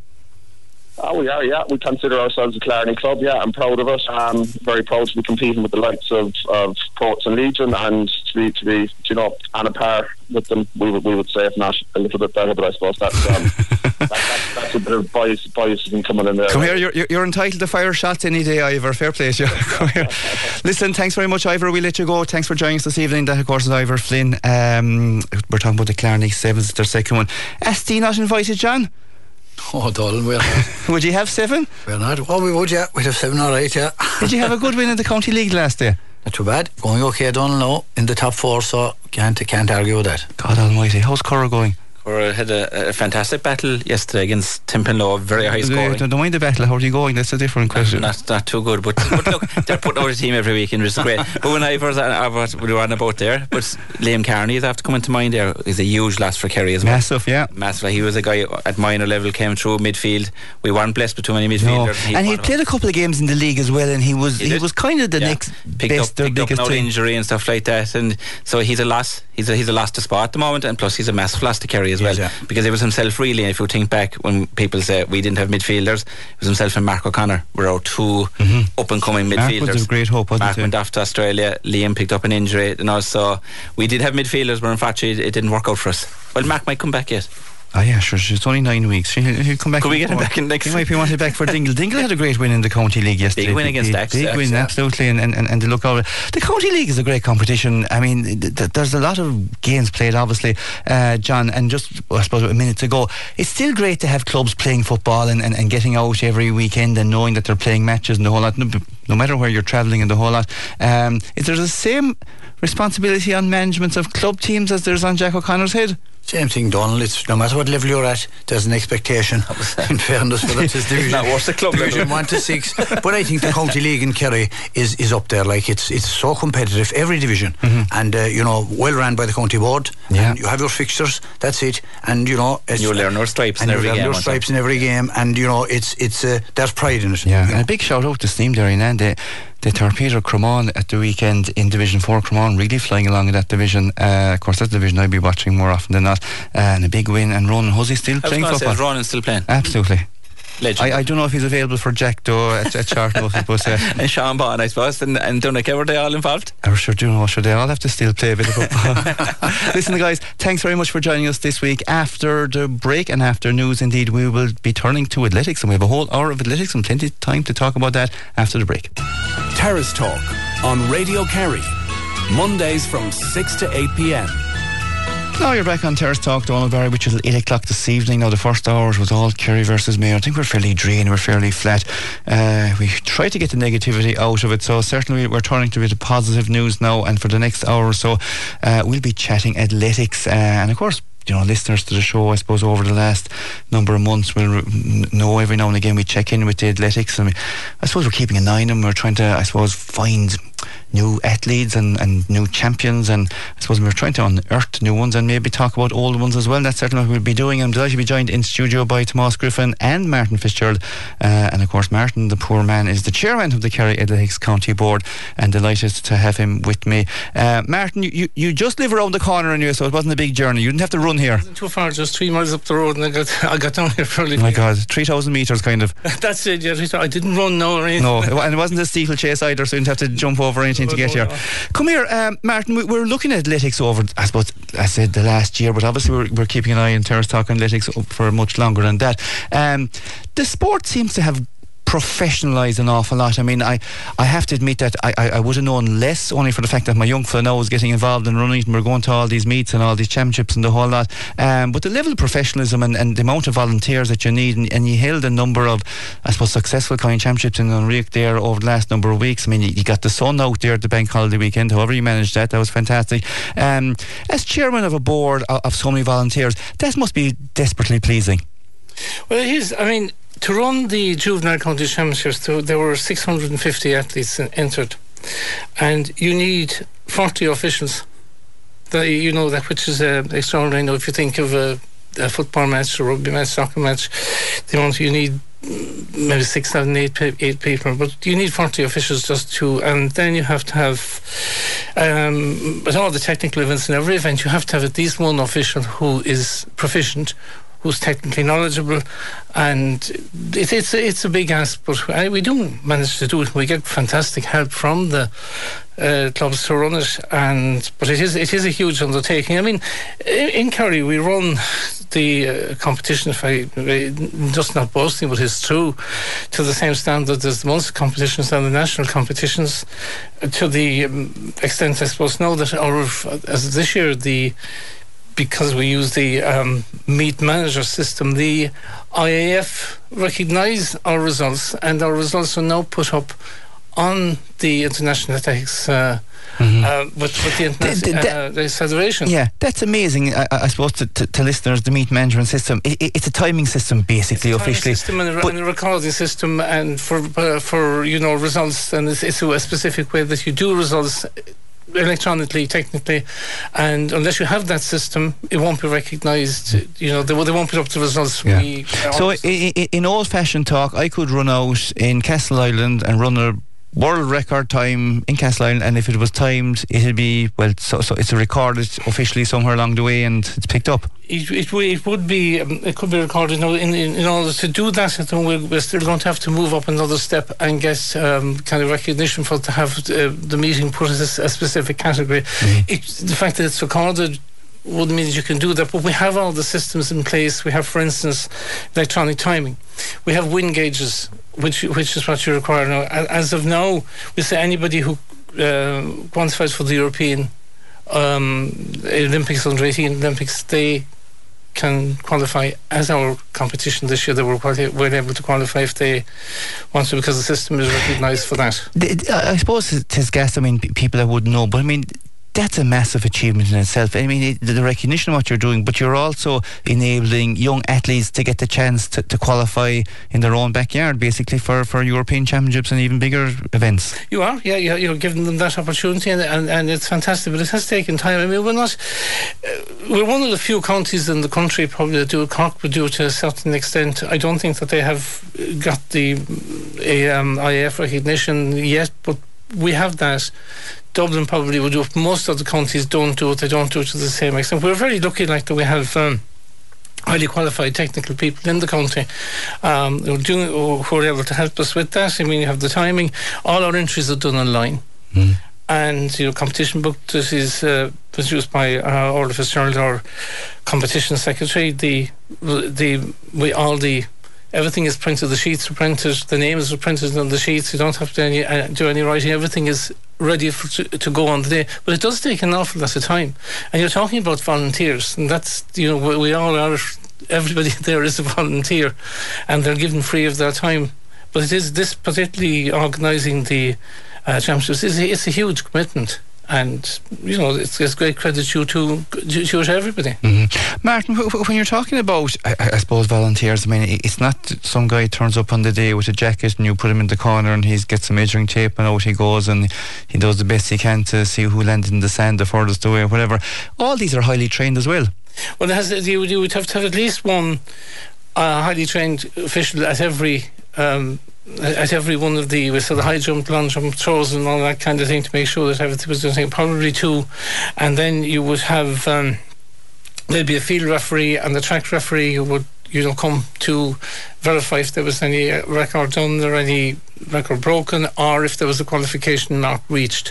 Oh, we are, yeah. We consider ourselves a Killarney club, yeah. I'm proud of it. Um, very proud to be competing with the likes of, of Coates and Legion, and to be, to be, you know, on a par with them, we would, we would say, if not a little bit better, but I suppose that's um, that, that's, that's a bit of bias, biasism coming in there. Come here, you're, you're entitled to fire shots any day, Ivor. Fair play to you. Come here. Listen, thanks very much, Ivor. We'll let you go. Thanks for joining us this evening. That, of course, is Ivor Flynn. Um, we're talking about the Killarney Sevens, their second one. S D not invited, John? Oh, Dolan, we're not. Would you have seven? We're not. Oh, we would, yeah. We'd have seven or eight, yeah. Did you have a good win in the county league last day? Not too bad. Going okay, Donald, now in the top four, so can't can't argue with that. God almighty. How's Curra going? We had a, a fantastic battle yesterday against Timpenlow, very high scoring. Don't mind the battle, how are you going? That's a different question. Not, not too good, but, but look, they're putting out a team every weekend, which is great. But when I was uh, what we were on about there, but Liam Carney is after coming to mind there, is a huge loss for Kerry as well. Massive, yeah. Massive. He was a guy at minor level, came through midfield. We weren't blessed with too many midfielders. No. And he played a couple of games in the league as well, and he was he, he was kind of the yeah. next picked best up, or picked biggest up an thing. injury and stuff like that, and so he's a loss. He's a he's a loss to spot at the moment, and plus he's a massive loss to Kerry as well, yeah. because it was himself really. If you think back when people say we didn't have midfielders, it was himself and Mark O'Connor were our two mm-hmm. up and coming midfielders. Mark was a great hope, wasn't Mark he? went off to Australia. Liam picked up an injury, you know, so we did have midfielders, but unfortunately it didn't work out for us. Well, Mark might come back yet. Oh yeah, sure. It's only nine weeks. He'll, he'll come back. Could we get him back in next? He might be wanted back for Dingle. Dingle had a great win in the County League yesterday. Big win against Big, Dax. big Dax, win, yeah. absolutely. And, and, and to look over the County League is a great competition. I mean, th- th- there's a lot of games played, obviously, uh, John. And just I suppose a minute ago, it's still great to have clubs playing football and, and, and getting out every weekend and knowing that they're playing matches and the whole lot. No, no matter where you're travelling and the whole lot. Um, is there the same responsibility on management of club teams as there's on Jack O'Connor's head? Same thing, Donald. It's no matter what level you're at, there's an expectation. In fairness, for that's his division. It's not worse, the club division level. one to six. But I think the County League in Kerry is is up there. Like it's it's so competitive, every division, mm-hmm. and uh, you know, well ran by the county board. Yeah. And you have your fixtures. That's it. And you know, it's, you learn your stripes and in every you learn game. your stripes in every game, and you know, it's it's uh, there's pride in it. Yeah, you and know. a big shout out to Steam there, and they they torpedoed Cremon at the weekend in Division Four. Cremon really flying along in that division. Uh, of course, that's the division I'd be watching more often than not. Uh, and a big win. And Ronan Huzzy still I playing was football. say, is Ronan still playing? Absolutely. Legend. I, I don't know if he's available for Jack though at, at Chartnote, but uh, and Sean Bond, I suppose, and, and Dunick, were they all involved? I'm sure, do you know, sure they all have to still play a bit of football. Listen, guys, thanks very much for joining us this week. After the break and after news, indeed, we will be turning to athletics, and we have a whole hour of athletics and plenty of time to talk about that after the break. Terrace Talk on Radio Kerry, Mondays from six to eight p.m. Now you're back on Terrace Talk, Donald Barry, which is eight o'clock this evening. Now the first hours was all Kerry versus Mayo. I think we're fairly drained, we're fairly flat. Uh, we try to get the negativity out of it, so certainly we're turning to a bit of positive news now, and for the next hour or so uh, we'll be chatting athletics, uh, and of course, you know, listeners to the show, I suppose, over the last number of months will know every now and again we check in with the athletics, and we, I suppose we're keeping an eye on them. We're trying to, I suppose, find new athletes and, and new champions, and I suppose we're trying to unearth new ones and maybe talk about old ones as well. That's certainly what we'll be doing. I'm delighted to be joined in studio by Tomás Griffin and Martin Fitzgerald, uh, and of course Martin, the poor man, is the chairman of the Kerry Athletics County Board, and delighted to have him with me. uh, Martin, you, you, you just live around the corner anyway, so it wasn't a big journey. You didn't have to run here. It wasn't too far, just three miles up the road, and I got I got down here fairly. Oh my God, three thousand metres kind of. That's it, yeah. I didn't run no or anything. No, and it wasn't a steeplechase either, so you didn't have to jump over anything to get here. Come here, um, Martin, we, we're looking at athletics over, I suppose, I said the last year, but obviously we're, we're keeping an eye on Terrace Talk athletics for much longer than that. Um, the sport seems to have professionalised an awful lot. I mean, I, I have to admit that I, I, I would have known less, only for the fact that my young fella now is getting involved in running, and we're going to all these meets and all these championships and the whole lot. Um, but the level of professionalism and, and the amount of volunteers that you need, and, and you held a number of, I suppose, successful kind of championships in Unreal there over the last number of weeks. I mean, you, you got the sun out there at the bank holiday weekend, however you managed that, that was fantastic. Um, as chairman of a board of, of so many volunteers, that must be desperately pleasing. Well, it is. I mean, to run the Juvenile County Championships, there were six hundred fifty athletes entered, and you need forty officials. That, you know, that which is uh, extraordinary. You know, if you think of a, a football match, a rugby match, soccer match, the amount you need maybe six, seven, eight, eight people, but you need forty officials just to, and then you have to have, um, at all the technical events in every event, you have to have at least one official who is proficient, who's technically knowledgeable, and it, it's it's a big ask, but I, we do manage to do it. We get fantastic help from the uh, clubs to run it, and but it is it is a huge undertaking. I mean, in, in Kerry we run the uh, competition, if I just not boasting, but it's true, to the same standard as the Munster competitions and the national competitions, uh, to the um, extent, I suppose, now that our as this year the. Because we use the um, meet manager system, the I A F recognise our results, and our results are now put up on the International Athletics uh, mm-hmm. uh, with, with the International the, the, uh, Federation. Yeah, that's amazing. I, I suppose to, to, to listeners, the meet management system, it, it, it's a timing system basically, it's a officially. System and, a, and a recording system, and for uh, for you know results, and it's, it's a specific way that you do results electronically, technically, and unless you have that system, it won't be recognised. You know, they, they won't put up the results. Yeah. We, so, in, in old-fashioned talk, I could run out in Castle Island and run a world record time in Castle Island, and if it was timed, it'd be well. So, so it's recorded officially somewhere along the way, and it's picked up. It, it, it would be, um, it could be recorded. Now, in, in, in order to do that, we're, we're still going to have to move up another step and get um, kind of recognition for to have uh, the meeting put as a, a specific category. Mm-hmm. It, the fact that it's recorded wouldn't mean that you can do that, but we have all the systems in place. We have, for instance, electronic timing. We have wind gauges, which which is what you require now. As of now, we say anybody who uh, qualifies for the European um, Olympics, under eighteen Olympics, they can qualify as our competition this year. They were quite well able to qualify if they want to, because the system is recognised for that. I suppose it has gas. I mean, people that wouldn't know, but I mean, that's a massive achievement in itself. I mean, it, the recognition of what you're doing, but you're also enabling young athletes to get the chance to, to qualify in their own backyard, basically, for, for European Championships and even bigger events. You are, yeah, you're, you're giving them that opportunity, and, and, and it's fantastic, but it has taken time. I mean, we're not, uh, we're one of the few counties in the country probably that do it. Cork would do it to a certain extent. I don't think that they have got the um, I A F recognition yet, but we have that. Dublin probably would do it. Most of the counties don't do it. They don't do it to the same extent. We're very lucky, like, that we have um, highly qualified technical people in the county um, who, are doing, who are able to help us with that. I mean, you have the timing. All our entries are done online. Mm. And, you know, competition book that is uh, produced by uh, Orla Fitzgerald, our competition secretary. The, the, we, all the Everything is printed, the sheets are printed, the names are printed on the sheets. You don't have to any, uh, do any writing. Everything is ready for, to, to go on the day. But it does take an awful lot of time. And you're talking about volunteers, and that's, you know, we, we all are, everybody there is a volunteer, and they're given free of their time. But it is this, particularly organising the uh, championships, it's a, it's a huge commitment. And, you know, it's, it's great credit due to, due to everybody. Mm-hmm. Martin, when you're talking about, I, I suppose, volunteers, I mean, it's not some guy turns up on the day with a jacket and you put him in the corner and he gets some measuring tape and out he goes and he does the best he can to see who landed in the sand the furthest away or whatever. All these are highly trained as well. Well, it has, you, you would have to have at least one uh, highly trained official at every um, at every one of the, so the high jump, long jump, throws and all that kind of thing, to make sure that everything was doing, probably two. And then you would have um, there'd be a field referee and the track referee who would, you know, come to verify if there was any record done or any record broken, or if there was a qualification not reached.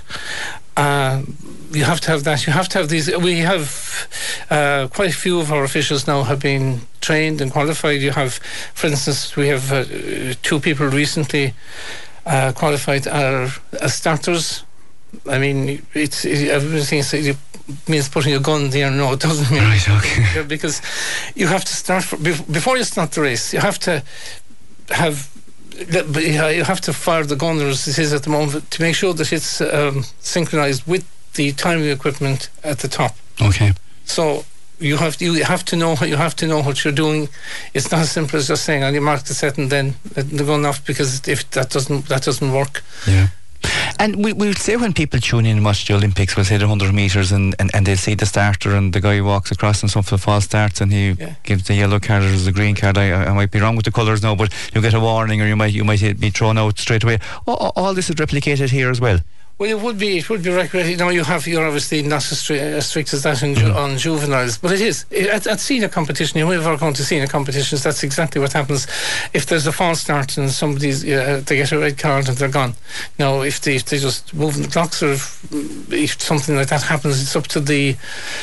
Uh, you have to have that. You have to have these. We have uh, quite a few of our officials now have been trained and qualified. You have, for instance, we have uh, two people recently uh, qualified as, as starters. I mean, it's it, everything is, it means putting a gun there. No, it doesn't mean. Right, okay. Because you have to start for, before you start the race. You have to have. You have to fire the gun as it is at the moment to make sure that it's um, synchronized with the timing equipment at the top. Okay. So you have to, you have to know you have to know what you're doing. It's not as simple as just saying, "I'll mark the set and then letting the gun off," because if that doesn't that doesn't work. Yeah. And we, we'll say when people tune in and watch the Olympics, we'll say the one hundred metres and, and, and they'll see the starter and the guy walks across and some false starts and he yeah. gives the yellow card or the green card. I, I might be wrong with the colours now, but you get a warning or you might you might be thrown out straight away. All, all this is replicated here as well. Well, it would be, it would be recreated. You know, you have, you're obviously not as strict, as strict as that in, mm-hmm. on juveniles, but it is. At, at senior competition, you know, if we're going to senior competitions, that's exactly what happens. If there's a false start and somebody's, uh, they get a red card and they're gone. Now, if they, if they just move the clocks or if, if something like that happens, it's up to the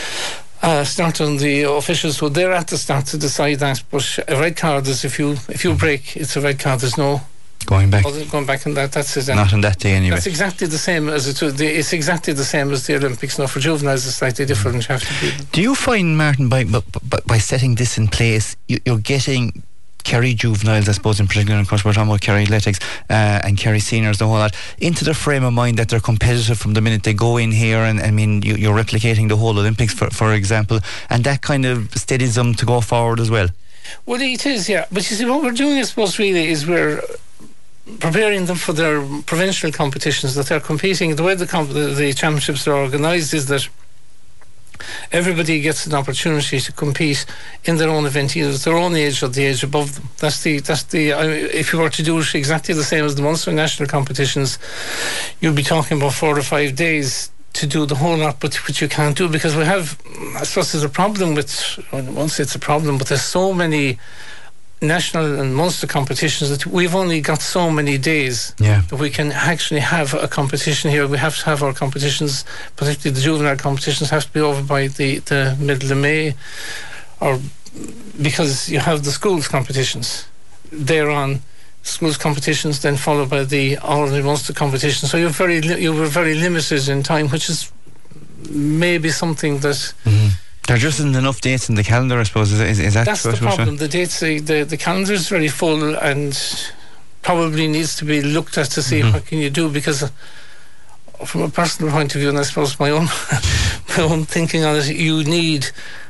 uh, start on the officials who they're at the start to decide that. But a red card is if you, if you break, it's a red card. There's no Going back, going back, and that that's it. Not on that day anyway. That's exactly the same as it. It's exactly the same as the Olympics. Now, for juveniles, it's slightly different. You have to be. Do you find, Martin, by by, by setting this in place, you, you're getting Kerry juveniles, I suppose, in particular, and of course we're talking about Kerry athletics uh, and Kerry seniors, the whole lot, into the frame of mind that they're competitive from the minute they go in here, and I mean you, you're replicating the whole Olympics, for, for example, and that kind of steadies them to go forward as well. Well, it is, yeah. But you see, what we're doing, I suppose, really, is we're preparing them for their provincial competitions, that they're competing. The way the, comp- the, the championships are organised is that everybody gets an opportunity to compete in their own event, either at their own age or the age above them. That's the that's the. I mean, if you were to do it exactly the same as the Munster national competitions, you'd be talking about four or five days to do the whole lot, but which you can't do because we have. I suppose there's a problem with. I won't say it's a problem, but there's so many national and Munster competitions that we've only got so many days yeah. that we can actually have a competition here. We have to have our competitions, particularly the juvenile competitions, have to be over by the, the middle of May, or because you have the schools competitions. They're on schools competitions, then followed by the ordinary Munster competition. So you're very li- you were very limited in time, which is maybe something that. Mm-hmm. There just isn't enough dates in the calendar, I suppose. Is, is, is that That's the problem. The dates, the, the, the calendar is very full and probably needs to be looked at to see mm-hmm. what can you do, because uh, from a personal point of view, and I suppose my own my own thinking on it, you need.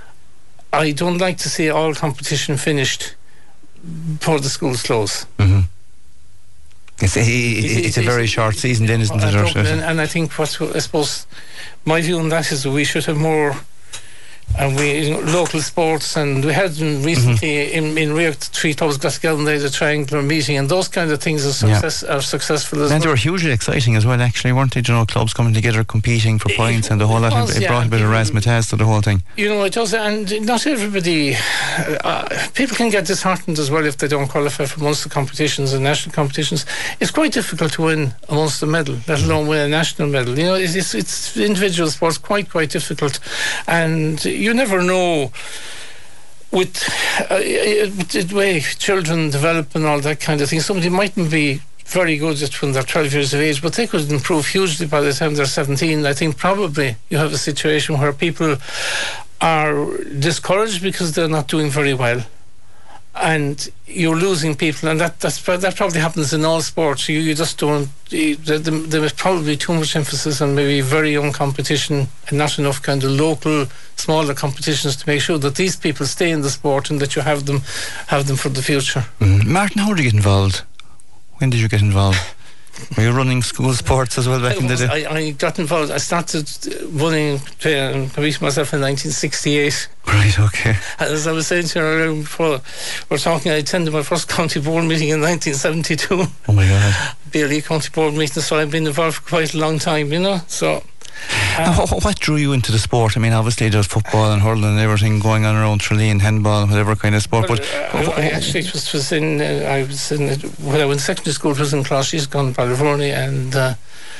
I don't like to see all competition finished before the schools close. Mm-hmm. It's, it, it, it's a very short season, then, isn't it? And, and I think what I suppose my view on that is that we should have more. And we, you know, local sports, and we had recently mm-hmm. in, in Rio, three clubs got together and they had a triangular meeting, and those kind of things are, success, yeah. are successful as and well. They were hugely exciting as well, actually, weren't they? You know, clubs coming together, competing for points, it, and the whole lot. It, it yeah. brought a bit of razzmatazz to the whole thing. You know, it does, and not everybody. Uh, people can get disheartened as well if they don't qualify for Munster competitions and national competitions. It's quite difficult to win a Munster medal, let alone win a national medal. You know, it's, it's, it's individual sports, quite quite difficult, and you never know with, uh, with the way children develop and all that kind of thing. Somebody mightn't be very good at when they're twelve years of age, but they could improve hugely by the time they're seventeen. I think probably you have a situation where people are discouraged because they're not doing very well, and you're losing people, and that that's, that probably happens in all sports. You, you just don't. You, there, there is probably too much emphasis on maybe very young competition and not enough kind of local, smaller competitions to make sure that these people stay in the sport and that you have them, have them for the future. Mm. Martin, how did you get involved? When did you get involved? Were you running school sports as well back I in the was, day? I, I got involved. I started running, uh, competing myself in nineteen sixty-eight. Right, okay. As I was saying to you earlier before, we're talking, I attended my first county board meeting in nineteen seventy-two. Oh my God. B L E county board meeting, so I've been involved for quite a long time, you know, so... Um, what, what drew you into the sport? I mean, obviously there's football and hurling and everything going on around Tralee and handball, whatever kind of sport. Well, but uh, I, I actually was, was in. Uh, I was in. When I went to secondary school, it was in Closhies, gone Ballyvourney, and uh,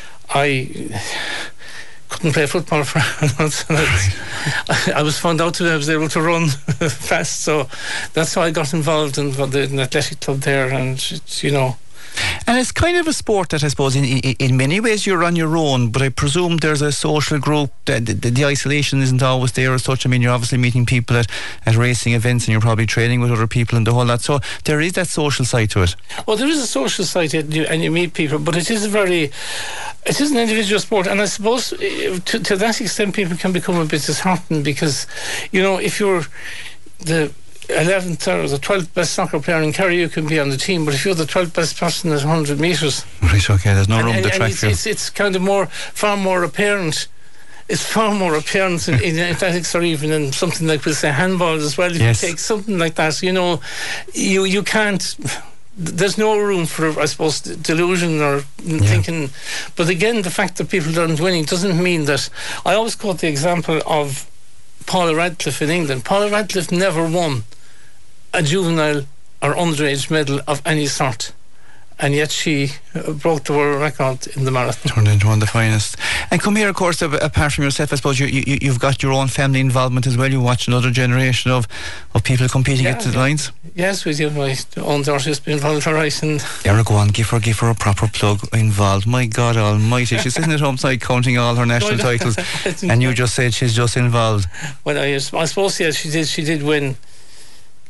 I couldn't play football for months. And I, I was found out that I was able to run fast, so that's how I got involved in the, in the athletic club there, and it's, you know. And it's kind of a sport that I suppose in, in, in many ways you're on your own, but I presume there's a social group, that the, the, the isolation isn't always there as such. I mean, you're obviously meeting people at, at racing events, and you're probably training with other people and the whole lot, so there is that social side to it. Well, there is a social side and you, and you meet people, but it is a very it is an individual sport, and I suppose to, to that extent people can become a bit disheartened, because, you know, if you're the eleventh or the twelfth best soccer player in Kerry, you can be on the team, but if you're the twelfth best person at one hundred metres, right, okay, there's no and, room and, to track it's, it's, it's kind of more far more apparent it's far more apparent in, in athletics, or even in something like, we'll say, handball as well. If yes. you take something like that, you know, you you can't, there's no room for, I suppose, delusion or yeah. thinking. But again, the fact that people aren't winning doesn't mean that. I always quote the example of Paula Radcliffe in England. Paula Radcliffe never won a juvenile or underage medal of any sort, and yet she broke the world record in the marathon. Turned into one of the finest. And come here, of course, apart from yourself, I suppose you, you, you've got your own family involvement as well. You watch another generation of, of people competing yeah, at the lines. Yes, we do. My own daughter's been involved for right. And Eric, go on, give her, give her a proper plug. Involved. My God almighty. She's sitting at home tonight counting all her national titles, and you just said she's just involved. Well, I, I suppose, yes, she did, she did win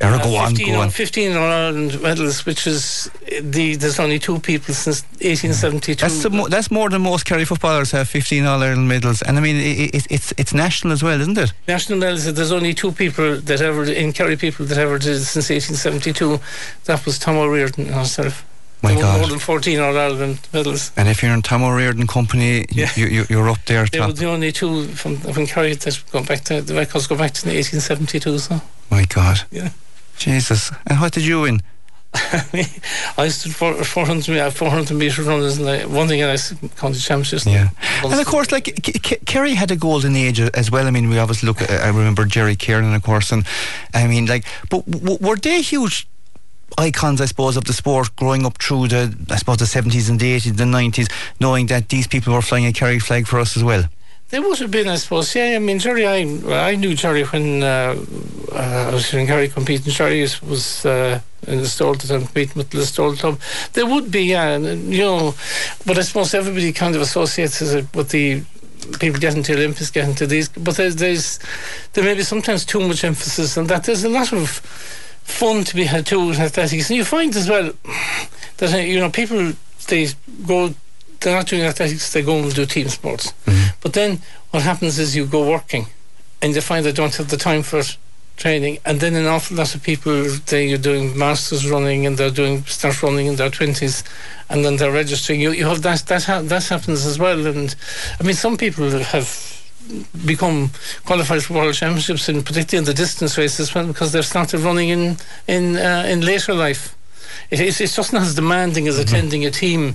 Era, go on, fifteen, go on. fifteen All-Ireland medals, which is the there's only two people since eighteen seventy-two. That's, the mo- that's more than most Kerry footballers have, fifteen All-Ireland medals. And I mean, it, it, it's it's national as well, isn't it? National medals, there's only two people that ever, in Kerry people, that ever did it since eighteen seventy-two. That was Tom O'Riordan and herself. My There were God. more than fourteen All-Ireland medals. And if you're in Tom O'Riordan company, Yeah. you, you, you're up there. They top. were the only two from, from Kerry that go back to, the records go back to eighteen seventy-two, so, My God. yeah. Jesus. And what did you win? I stood for four hundred, four hundred metre runners, and I, one thing in the county championships. Yeah. And of course, like, K- K- Kerry had a golden age as well. I mean, we obviously look at, I remember Jerry Kiernan, of course, and I mean, like, but w- were they huge icons, I suppose, of the sport growing up through the, I suppose, the seventies and the eighties, the nineties, knowing that these people were flying a Kerry flag for us as well? They would have been, I suppose. Yeah, I mean, Jerry, I I knew Jerry when uh, uh, I was in Kerry competing. Jerry was uh, in the Stole Club, competing with the Stole Club. There would be, yeah, and, you know, but I suppose everybody kind of associates it with the people getting to Olympics, getting to these. But there's, there's there may be sometimes too much emphasis on that. There's a lot of fun to be had too in athletics, and you find as well that, you know, people, they go, they're not doing athletics, they go and do team sports. Mm-hmm. But then what happens is you go working and you find they don't have the time for training, and then an awful lot of people, they are doing masters running and they're doing start running in their twenties, and then they're registering. You you have that that ha- that happens as well. And I mean, some people have become qualified for world championships, and particularly in the distance races as well, because they've started running in in uh, in later life. It is, it's just not as demanding as Mm-hmm. attending a team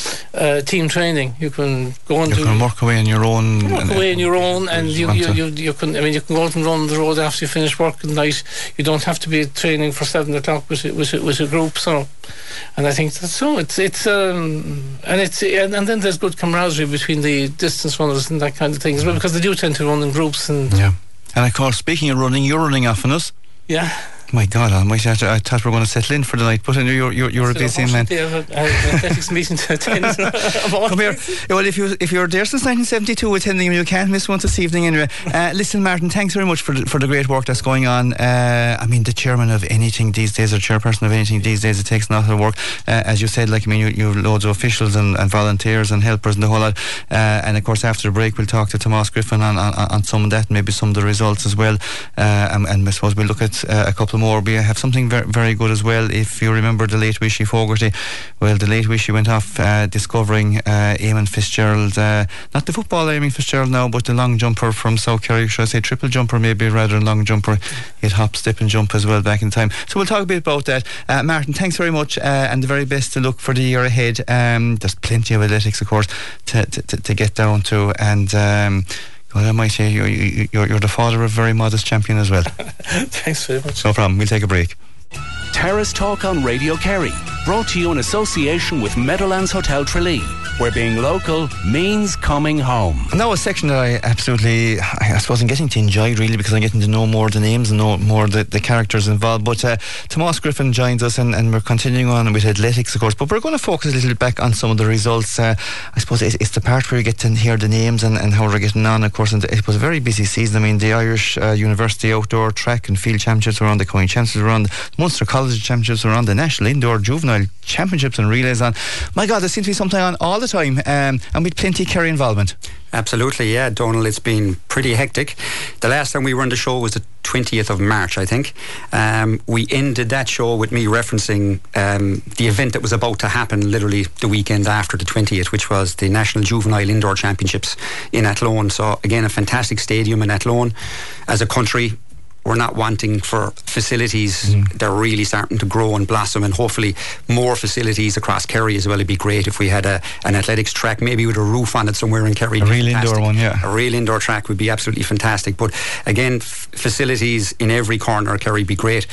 uh, team training. You can go on You to can work away on your own. work away on your own, and you, want you, to- you, you can. I mean, you can go out and run the road after you finish work at night. You don't have to be training for seven o'clock with a, with a, with a group. So, and I think that's so. It's it's um, and it's and, and then there's good camaraderie between the distance runners and that kind of thing as well, because they do tend to run in groups. And Yeah. And of course, speaking of running, you're running off on us. yeah. My God, almighty, I I thought we were going to settle in for the night, but I knew you're, you're, you're a So busy man. unfortunately, I have a- I have an athletics meeting to attend. Come here. Well, if you if you're there since nineteen seventy-two attending them, you can't miss one this evening anyway. Uh, listen, Martin, thanks very much for the, for the great work that's going on. Uh, I mean, the chairman of anything these days, or chairperson of anything these days, it takes an awful work. Uh, as you said, like, I mean, you, you have loads of officials and, and volunteers and helpers and the whole lot. Uh, and of course, after the break, we'll talk to Tomas Griffin on, on, on some of that, maybe some of the results as well. Uh, and, and I suppose we'll look at uh, a couple more. We have something very, very good as well. If you remember the late Wishy Fogarty, well, the late Wishy went off uh, discovering uh, Eamon Fitzgerald, uh, not the football Eamon Fitzgerald now, but the long jumper from South Kerry. Should I say triple jumper, maybe rather than long jumper. He'd hop, step and jump as well back in time. So we'll talk a bit about that. Uh, Martin, thanks very much, uh, and the very best to look for the year ahead. Um, there's plenty of athletics, of course, to, to, to, to get down to, and um, God almighty, you're, you're, you're the father of a very modest champion as well. Thanks very much. No problem, we'll take a break. Terrace Talk on Radio Kerry, brought to you in association with Meadowlands Hotel Tralee, where being local means coming home. And that was a section that I absolutely, I suppose I'm getting to enjoy really, because I'm getting to know more of the names and know more of the, the characters involved. But uh, Tomas Griffin joins us, and, and we're continuing on with athletics, of course, but we're going to focus a little bit back on some of the results. uh, I suppose it's, it's the part where you get to hear the names and, and how they're getting on, of course. And it was a very busy season. I mean, the Irish uh, University Outdoor Track and Field Championships were on, the Coin Championships were on, the Munster College Championships were on, the National Indoor Juvenile Championships and Relays on. My God, there seems to be something on all the time, um, and with plenty of Kerry involvement. Absolutely, yeah, Donal, it's been pretty hectic. The last time we were on the show was the twentieth of March, I think. Um, we ended that show with me referencing um, the event that was about to happen literally the weekend after the twentieth, which was the National Juvenile Indoor Championships in Athlone. So again, a fantastic stadium in Athlone. As a country, we're not wanting for facilities. Mm. They're really starting to grow and blossom, and hopefully more facilities across Kerry as well. It'd be great if we had a an athletics track, maybe with a roof on it somewhere in Kerry. A real fantastic. indoor one, yeah. A real indoor track would be absolutely fantastic. But again, f- facilities in every corner of Kerry would be great.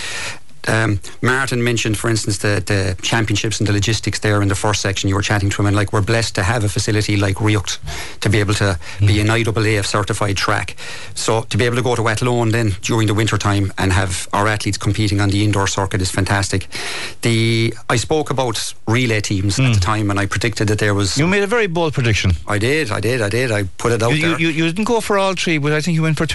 Um, Martin mentioned, for instance, the, the championships and the logistics there in the first section. You were chatting to him, and like, we're blessed to have a facility like Riocht to be able to mm. be an I A A F certified track. So to be able to go to Athlone then during the winter time and have our athletes competing on the indoor circuit is fantastic. The I spoke about relay teams mm. at the time, and I predicted that there was. You made a very bold prediction. I did, I did, I did. I put it out you, there. You, you didn't go for all three, but I think you went for two.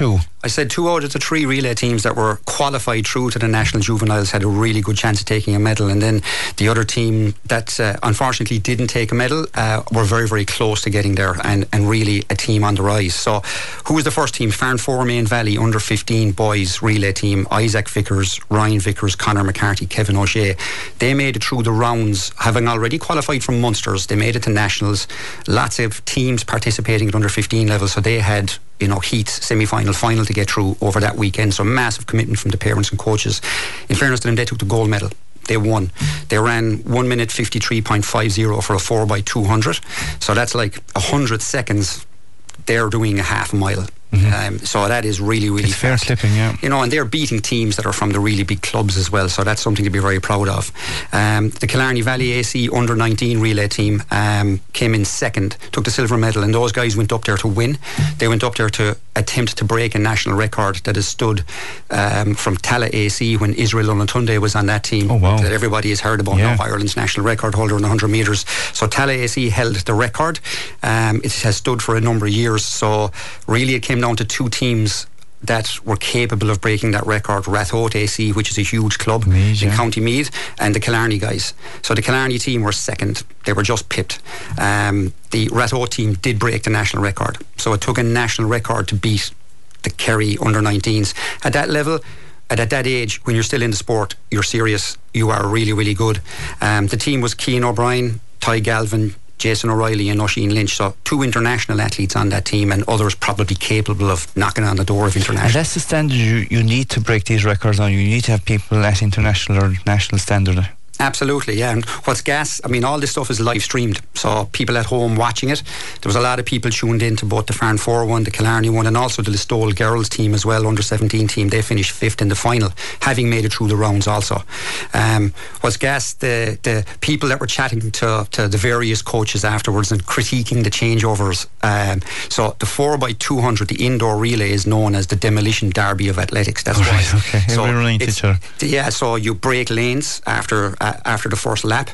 I said two out of the three relay teams that were qualified through to the national juveniles had a really good chance of taking a medal, and then the other team that uh, unfortunately didn't take a medal uh, were very, very close to getting there, and, and really a team on the rise. So who was the first team? Farnfore Main Valley under fifteen boys relay team. Isaac Vickers, Ryan Vickers, Conor McCarthy, Kevin O'Shea. They made it through the rounds, having already qualified from Munsters. They made it to nationals. Lots of teams participating at under fifteen level, so they had, you know, heats, semi-final, final to get through over that weekend. So massive commitment from the parents and coaches. In fairness to them, they took the gold medal. They won. They ran one minute fifty-three point five zero for a four by two hundred. So that's like a hundred seconds. They're doing a half a mile. Mm-hmm. Um, so that is really, really it's fair fast. slipping, yeah. You know, and they're beating teams that are from the really big clubs as well. So that's something to be very proud of. Um, the Killarney Valley A C under nineteen relay team um, came in second, took the silver medal, and those guys went up there to win. They went up there to attempt to break a national record that has stood um, from Tala A C when Israel Olatunde was on that team. Oh, wow. That everybody has heard about yeah. now, Ireland's national record holder in one hundred metres. So Tala A C held the record. Um, it has stood for a number of years. So really it came down to two teams that were capable of breaking that record. Rathote A C, which is a huge club Meath, in yeah. County Meath, and the Killarney guys. So the Killarney team were second. They were just pipped. Um, the Rathote team did break the national record. So it took a national record to beat the Kerry under nineteens. At that level, and at that age, when you're still in the sport, you're serious. You are really, really good. Um, the team was Cian O'Brien, Ty Galvin, Jason O'Reilly and Oisin Lynch. So two international athletes on that team, and others probably capable of knocking on the door of international. And that's the standard you, you need to break these records on. You need to have people at international or national standard. Absolutely, yeah. And what's gas, I mean, all this stuff is live streamed, so people at home watching it. There was a lot of people tuned in to both the Farnfore one, the Killarney one, and also the Listowel girls team as well, under seventeen team. They finished fifth in the final, having made it through the rounds also. Um, what's gas, the, the people that were chatting to, to the various coaches afterwards and critiquing the changeovers. Um, so the four by two hundred, the indoor relay, is known as the demolition derby of athletics. That's oh, why. right, okay. So running each other. Yeah, so you break lanes after uh, after the first lap.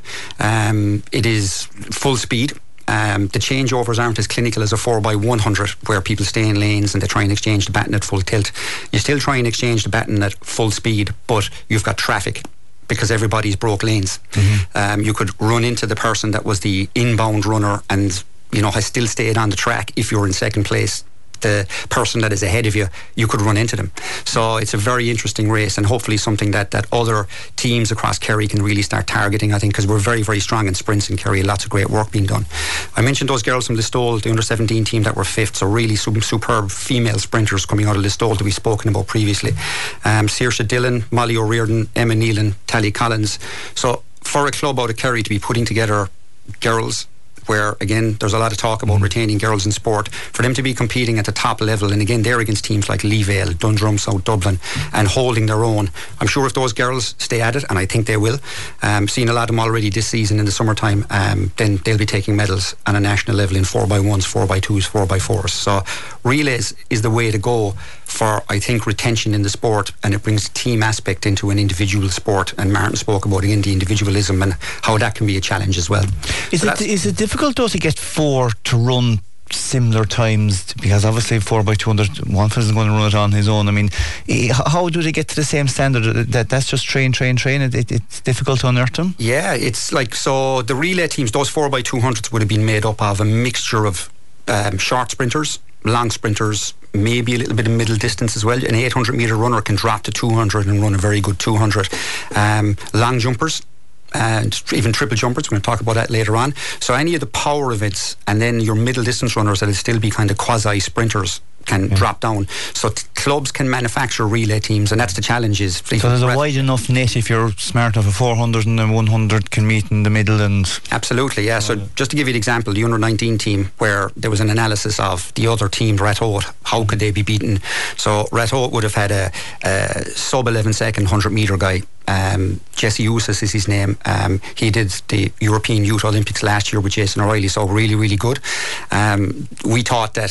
Um, it is full speed. Um, the changeovers aren't as clinical as a four by one hundred, where people stay in lanes and they try and exchange the baton at full tilt. You still try and exchange the baton at full speed, but you've got traffic because everybody's broke lanes. Mm-hmm. Um, you could run into the person that was the inbound runner and, you know, has still stayed on the track. If you're in second place, the person that is ahead of you, you could run into them. So it's a very interesting race, and hopefully something that, that other teams across Kerry can really start targeting, I think, because we're very, very strong in sprints in Kerry. Lots of great work being done. I mentioned those girls from Listowel, the under seventeen team that were fifth, so really some superb female sprinters coming out of Listowel that we've spoken about previously. Um, Saoirse Dillon, Molly O'Riordan, Emma Nealon, Tally Collins. So for a club out of Kerry to be putting together girls, where again there's a lot of talk about mm. retaining girls in sport, for them to be competing at the top level, and again they're against teams like Leavale, Dundrum, South Dublin, and holding their own. I'm sure if those girls stay at it, and I think they will, um, seeing a lot of them already this season in the summertime, um, then they'll be taking medals on a national level in four by ones, four by twos, four by fours. So relays is the way to go for, I think, retention in the sport, and it brings the team aspect into an individual sport. And Martin spoke about again the individualism and how that can be a challenge as well. Is so it is it difficult though to get four to run similar times, because obviously four by two hundred, one person is going to run it on his own? I mean, how do they get to the same standard? That that's just train, train, train. It, it, it's difficult to unearth them. Yeah, it's like, so the relay teams, those four by two hundreds would have been made up of a mixture of um, short sprinters, long sprinters, maybe a little bit of middle distance as well. An eight hundred metre runner can drop to two hundred and run a very good two hundred. Um, long jumpers, and even triple jumpers, we're going to talk about that later on. So any of the power events, and then your middle distance runners that'll still be kind of quasi sprinters, can yeah. drop down. So t- clubs can manufacture relay teams, and that's the challenge. Is so there's a wide enough net if you're smart enough. A four hundred and a one hundred can meet in the middle. And absolutely, yeah. So just to give you an example, the under nineteen team, where there was an analysis of the other team, Rathote, how could they be beaten? So Rathote would have had a, a sub eleven second one hundred metre guy. Um, Jesse Eustace is his name. Um, he did the European Youth Olympics last year with Jason O'Reilly, so really, really good. Um, we thought that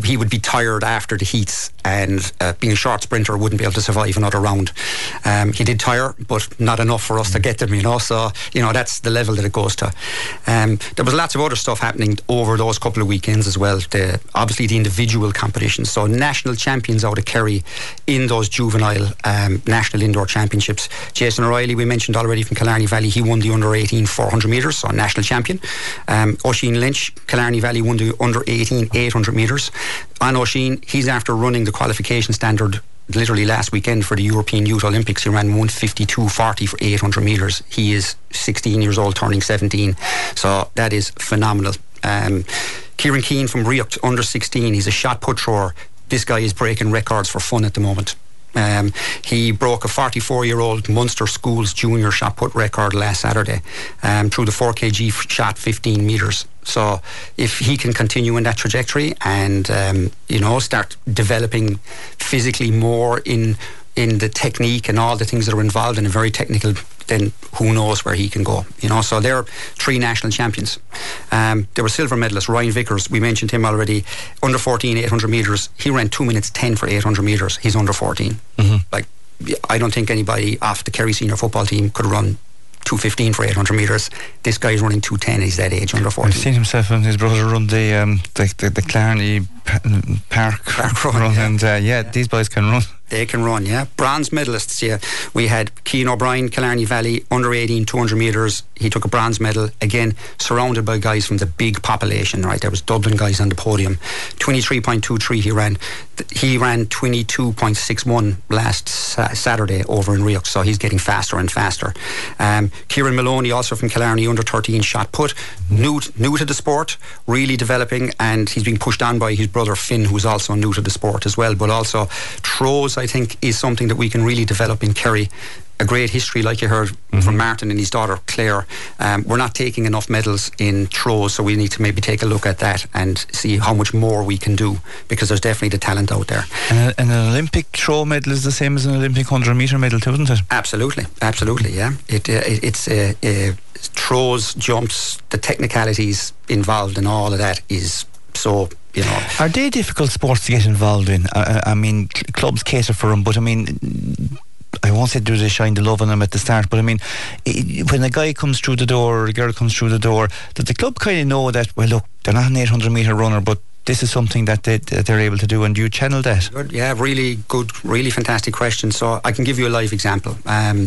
he would be tired after the heats, and uh, being a short sprinter wouldn't be able to survive another round. Um, he did tire, but not enough for us to get them, you know. So, you know, that's the level that it goes to. Um, there was lots of other stuff happening over those couple of weekends as well. The, obviously, the individual competitions. So, national champions out of Kerry in those juvenile um, national indoor championships. Jason O'Reilly, we mentioned already, from Killarney Valley, he won the under eighteen four hundred metres, so national champion. Um, Oisin Lynch, Killarney Valley, won the under eighteen eight hundred metres. On Oisin, he's after running the qualification standard literally last weekend for the European Youth Olympics. He ran one fifty-two forty for eight hundred metres. He is sixteen years old, turning seventeen. So that is phenomenal. Um, Kieran Keane from Riocht, under sixteen, he's a shot put thrower. This guy is breaking records for fun at the moment. Um, he broke a forty-four year old Munster Schools junior shot put record last Saturday um, through the four kilogram shot fifteen metres. So if he can continue in that trajectory and um, you know, start developing physically more in in the technique and all the things that are involved in a very technical, then who knows where he can go, you know. So they're three national champions. Um, there were silver medalists. Ryan Vickers, we mentioned him already, under fourteen eight hundred metres. He ran two minutes ten for eight hundred metres. He's under fourteen. Mm-hmm. Like, I don't think anybody off the Kerry senior football team could run two fifteen for eight hundred metres. This guy's running two ten. He's that age, under fourteen. I've seen himself and his brother run the um, the, the, the Clarny Park, Park run, run yeah. and uh, yeah, yeah, these boys can run. They can run, yeah. Bronze medalists, yeah. We had Cian O'Brien, Killarney Valley, under eighteen, two hundred metres. He took a bronze medal, again, surrounded by guys from the big population, right? There was Dublin guys on the podium. twenty-three point two three he ran. He ran twenty-two point six one last sa- Saturday over in Rioch, so he's getting faster and faster. Um, Kieran Maloney, also from Killarney, under thirteen, shot put. New, new to the sport, really developing, and he's being pushed on by his brother Finn, who's also new to the sport as well. But also, throws, I think, is something that we can really develop in Kerry. A great history, like you heard mm-hmm. from Martin and his daughter Claire. Um, we're not taking enough medals in throws, so we need to maybe take a look at that and see how much more we can do, because there's definitely the talent out there. And, a, and an Olympic throw medal is the same as an Olympic one hundred metre medal too, isn't it? Absolutely, absolutely, yeah. It, uh, it It's uh, uh, throws, jumps, the technicalities involved in all of that is so, you know. Are they difficult sports to get involved in? I, I mean, cl- clubs cater for them, but I mean, I won't say do they shine the love on them at the start, but I mean, it, when a guy comes through the door or a girl comes through the door, does the club kind of know that, well, look, they're not an eight hundred metre runner, but this is something that, they, that they're able to do, and do you channel that? Good, yeah, really good, really fantastic question. So I can give you a live example. Um,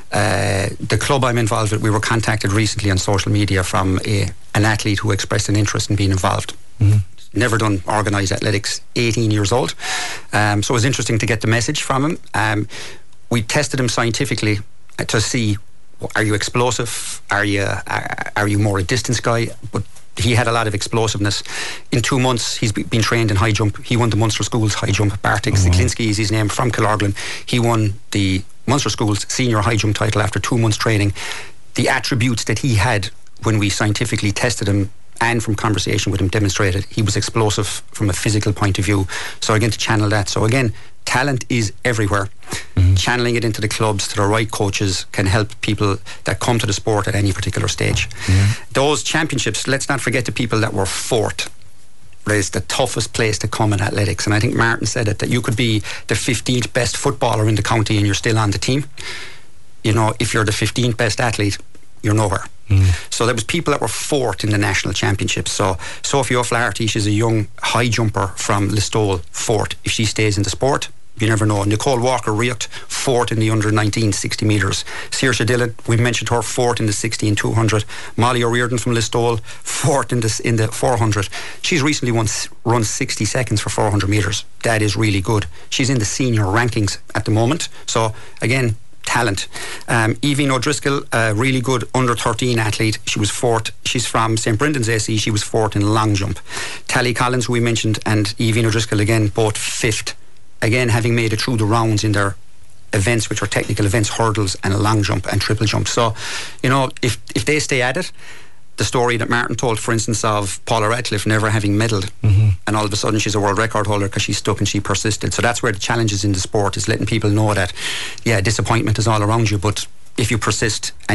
uh, the club I'm involved with, we were contacted recently on social media from a, an athlete who expressed an interest in being involved. Mm-hmm. Never done organised athletics, eighteen years old. Um, so it was interesting to get the message from him. Um, we tested him scientifically to see, are you explosive? Are you are, are you more a distance guy? But he had a lot of explosiveness. In two months, he's been trained in high jump. He won the Munster Schools high jump. Bartek mm-hmm. Ziklinski is his name, from Killorglin. He won the Munster Schools senior high jump title after two months training. The attributes that he had when we scientifically tested him and from conversation with him demonstrated he was explosive from a physical point of view. So again, to channel that. So again, talent is everywhere. Mm-hmm. Channeling it into the clubs to the right coaches can help people that come to the sport at any particular stage. Mm-hmm. Those championships, let's not forget the people that were fourth. It's the toughest place to come in athletics, and I think Martin said it, that you could be the fifteenth best footballer in the county and you're still on the team. You know, if you're the fifteenth best athlete, you're nowhere. Mm. So there was people that were fourth in the national championships. So Sophie O'Flaherty, she's a young high jumper from Listowel, fourth. If she stays in the sport, you never know. Nicole Walker, Riocht, fourth in the under nineteen sixty metres. Saoirse Dillon, we mentioned her, fourth in the sixty and two hundred. Molly O'Riordan from Listowel, fourth in the, in the four hundred. She's recently won, run sixty seconds for four hundred metres. That is really good. She's in the senior rankings at the moment. So again, talent. Um, Evie O'Driscoll, a really good under thirteen athlete. She was fourth. She's from Saint Brendan's A C. She was fourth in long jump. Tally Collins, who we mentioned, and Evie O'Driscoll again, both fifth. Again, having made it through the rounds in their events, which are technical events, hurdles and a long jump and triple jump. So, you know, if if they stay at it, the story that Martin told, for instance, of Paula Radcliffe never having medalled, mm-hmm. and all of a sudden she's a world record holder because she stuck and she persisted. So that's where the challenge is in the sport, is letting people know that, yeah, disappointment is all around you, but if you persist and you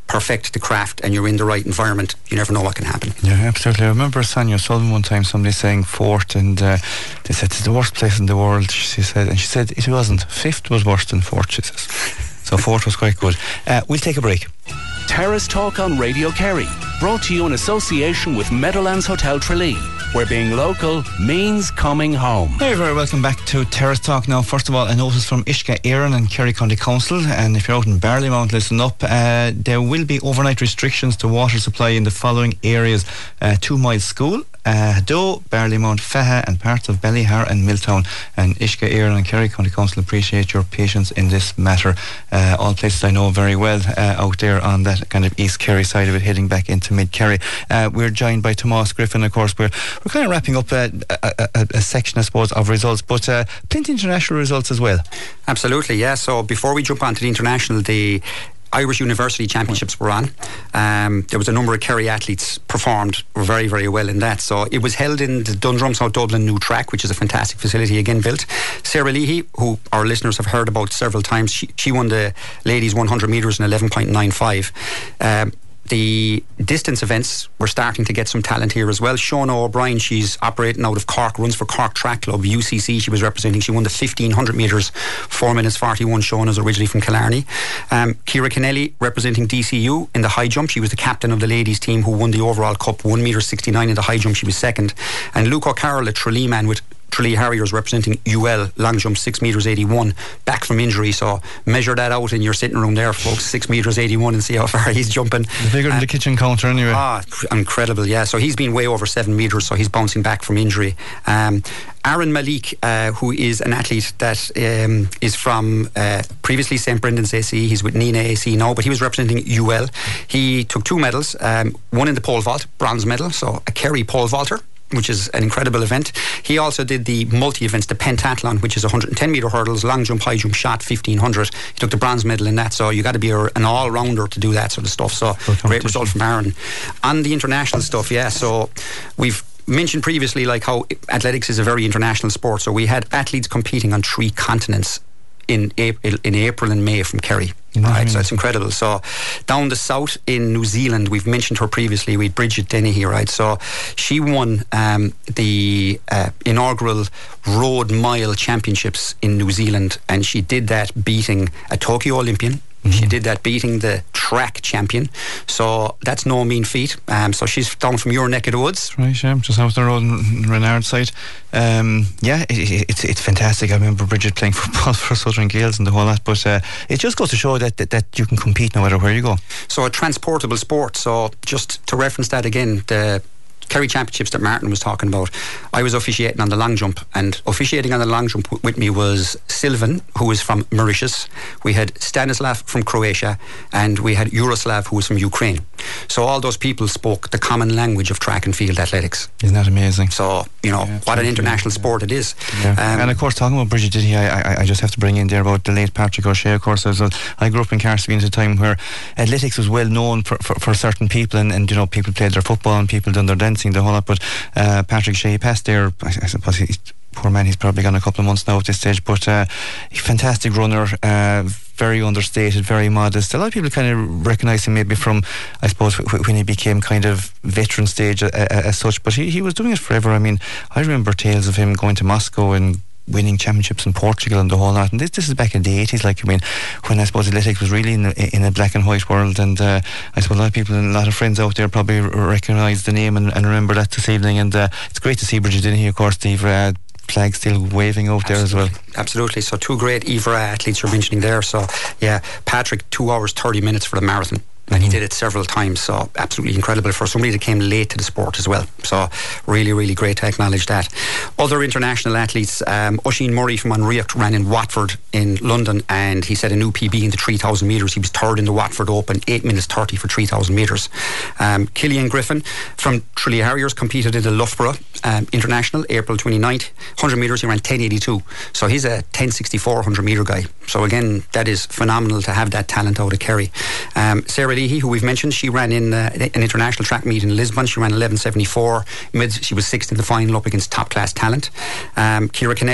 perfect the craft and you're in the right environment, you never know what can happen. Yeah, absolutely. I remember Sonia Sullivan one time, somebody saying fourth, and uh, they said it's the worst place in the world, she said, and she said it wasn't. Fifth was worse than fourth, she says. So fourth was quite good. Uh, we'll take a break. Terrace Talk on Radio Kerry, brought to you in association with Meadowlands Hotel Tralee, where being local means coming home. Hey, very welcome back to Terrace Talk. Now, first of all, a notice from Ishka Éireann and Kerry County Council, and if you're out in Barleymount, listen up. Uh, there will be overnight restrictions to water supply in the following areas: uh, Two Mile School, uh, Hadoe, Barleymount, Feha, and parts of Ballyhar and Milltown. And Ishka Éireann and Kerry County Council appreciate your patience in this matter. Uh, all places I know very well uh, out there on that kind of East Kerry side of it, heading back into Mid Kerry. Uh, we're joined by Tomás Griffin, of course. We're we're kind of wrapping up a, a, a, a section, I suppose, of results, but uh, plenty of international results as well. Absolutely, yeah. So before we jump on to the international, the Irish University Championships were on. Um, there was a number of Kerry athletes performed very, very well in that. So it was held in the Dundrum South Dublin new track, which is a fantastic facility, again built. Sarah Leahy, who our listeners have heard about several times, she, she won the ladies one hundred metres in eleven point nine five. Um, The distance events, we're starting to get some talent here as well. Shona O'Brien, she's operating out of Cork, runs for Cork Track Club. U C C she was representing. She won the fifteen hundred metres, four minutes forty-one. Shona's originally from Killarney. Um, Ciara Kennelly representing D C U in the high jump. She was the captain of the ladies team who won the overall cup, one metre sixty-nine in the high jump. She was second. And Luke O'Carroll, a Tralee man with Tralee Harriers, representing U L, long jump six metres eighty-one, back from injury. So measure that out in your sitting room there, folks, six metres eighty-one, and see how far he's jumping. The bigger than uh, the kitchen counter anyway. Ah, incredible, yeah. So he's been way over seven metres, so he's bouncing back from injury. Um, Aaron Malik, uh, who is an athlete that um, is from uh, previously Saint Brendan's A C. He's with Nina A C now, but he was representing U L. He took two medals, um, one in the pole vault, bronze medal, so a Kerry pole vaulter, which is an incredible event. He also did the multi-events, the pentathlon, which is one hundred ten metre hurdles, long jump, high jump, shot, fifteen hundred. He took the bronze medal in that, so you got to be a, an all-rounder to do that sort of stuff. So great result from Aaron. On the international stuff, yeah, so we've mentioned previously like how athletics is a very international sport. So we had athletes competing on three continents in April, in April and May from Kerry. Mm-hmm. Right, so it's incredible. So down the south in New Zealand, we've mentioned her previously, we had Bridget Dennehy, right? So she won um, the uh, inaugural Road Mile Championships in New Zealand, and she did that beating a Tokyo Olympian. Mm-hmm. She did that beating the track champion. So that's no mean feat. Um, so she's down from your neck of the woods. Right, yeah, just out the road in Renard side. Um, yeah, it, it, it's it's fantastic. I remember Bridget playing football for Southern Gales and the whole lot. But uh, it just goes to show that, that that you can compete no matter where you go. So a transportable sport. So just to reference that again, the Kerry Championships that Martin was talking about, I was officiating on the long jump, and officiating on the long jump w- with me was Sylvan, who is from Mauritius. We had Stanislav from Croatia, and we had Yuroslav, who was from Ukraine. So all those people spoke the common language of track and field athletics. Isn't that amazing? So, you know, yeah, what an international yeah. sport it is. Yeah. Um, and of course, talking about Bridget Dennehy, I, I, I just have to bring in there about the late Patrick O'Shea, of course. As well. I grew up in Carsey at a time where athletics was well known for, for, for certain people, and, and, you know, people played their football and people done their dancing, the whole lot. But uh, Patrick O'Shea passed there, I, I suppose he, poor man, he's probably gone a couple of months now at this stage, but uh, fantastic runner, uh, very understated, very modest. A lot of people kind of recognise him maybe from, I suppose, w- when he became kind of veteran stage uh, uh, as such, but he, he was doing it forever. I mean, I remember tales of him going to Moscow and winning championships in Portugal and the whole lot, and this this is back in the eighties, like, I mean, when I suppose athletics was really in a, in a black and white world, and uh, I suppose a lot of people and a lot of friends out there probably recognise the name and, and remember that this evening, and uh, it's great to see Bridget Dennehy, of course, the uh, flag still waving out Absolutely. there as well. Absolutely. So two great Ivra athletes you're mentioning there. So yeah, Patrick, two hours thirty minutes for the marathon. And he did it several times, so absolutely incredible for somebody that came late to the sport as well. So really, really great to acknowledge that. Other international athletes, um, Oisin Murray from Unreacht ran in Watford in London, and he set a new P B in the three thousand metres. He was third in the Watford Open, eight minutes thirty for three thousand metres. Um, Killian Griffin from Tralee Harriers competed in the Loughborough um, International, April twenty-ninth. one hundred metres, he ran ten eighty-two. So he's a ten sixty-four one hundred metre guy. So again, that is phenomenal to have that talent out of Kerry. Um, Sarah Leahy, who we've mentioned, she ran in uh, an international track meet in Lisbon. She ran eleven seventy-four. Mid, she was sixth in the final up against top class talent. Um, Ciara Kennelly,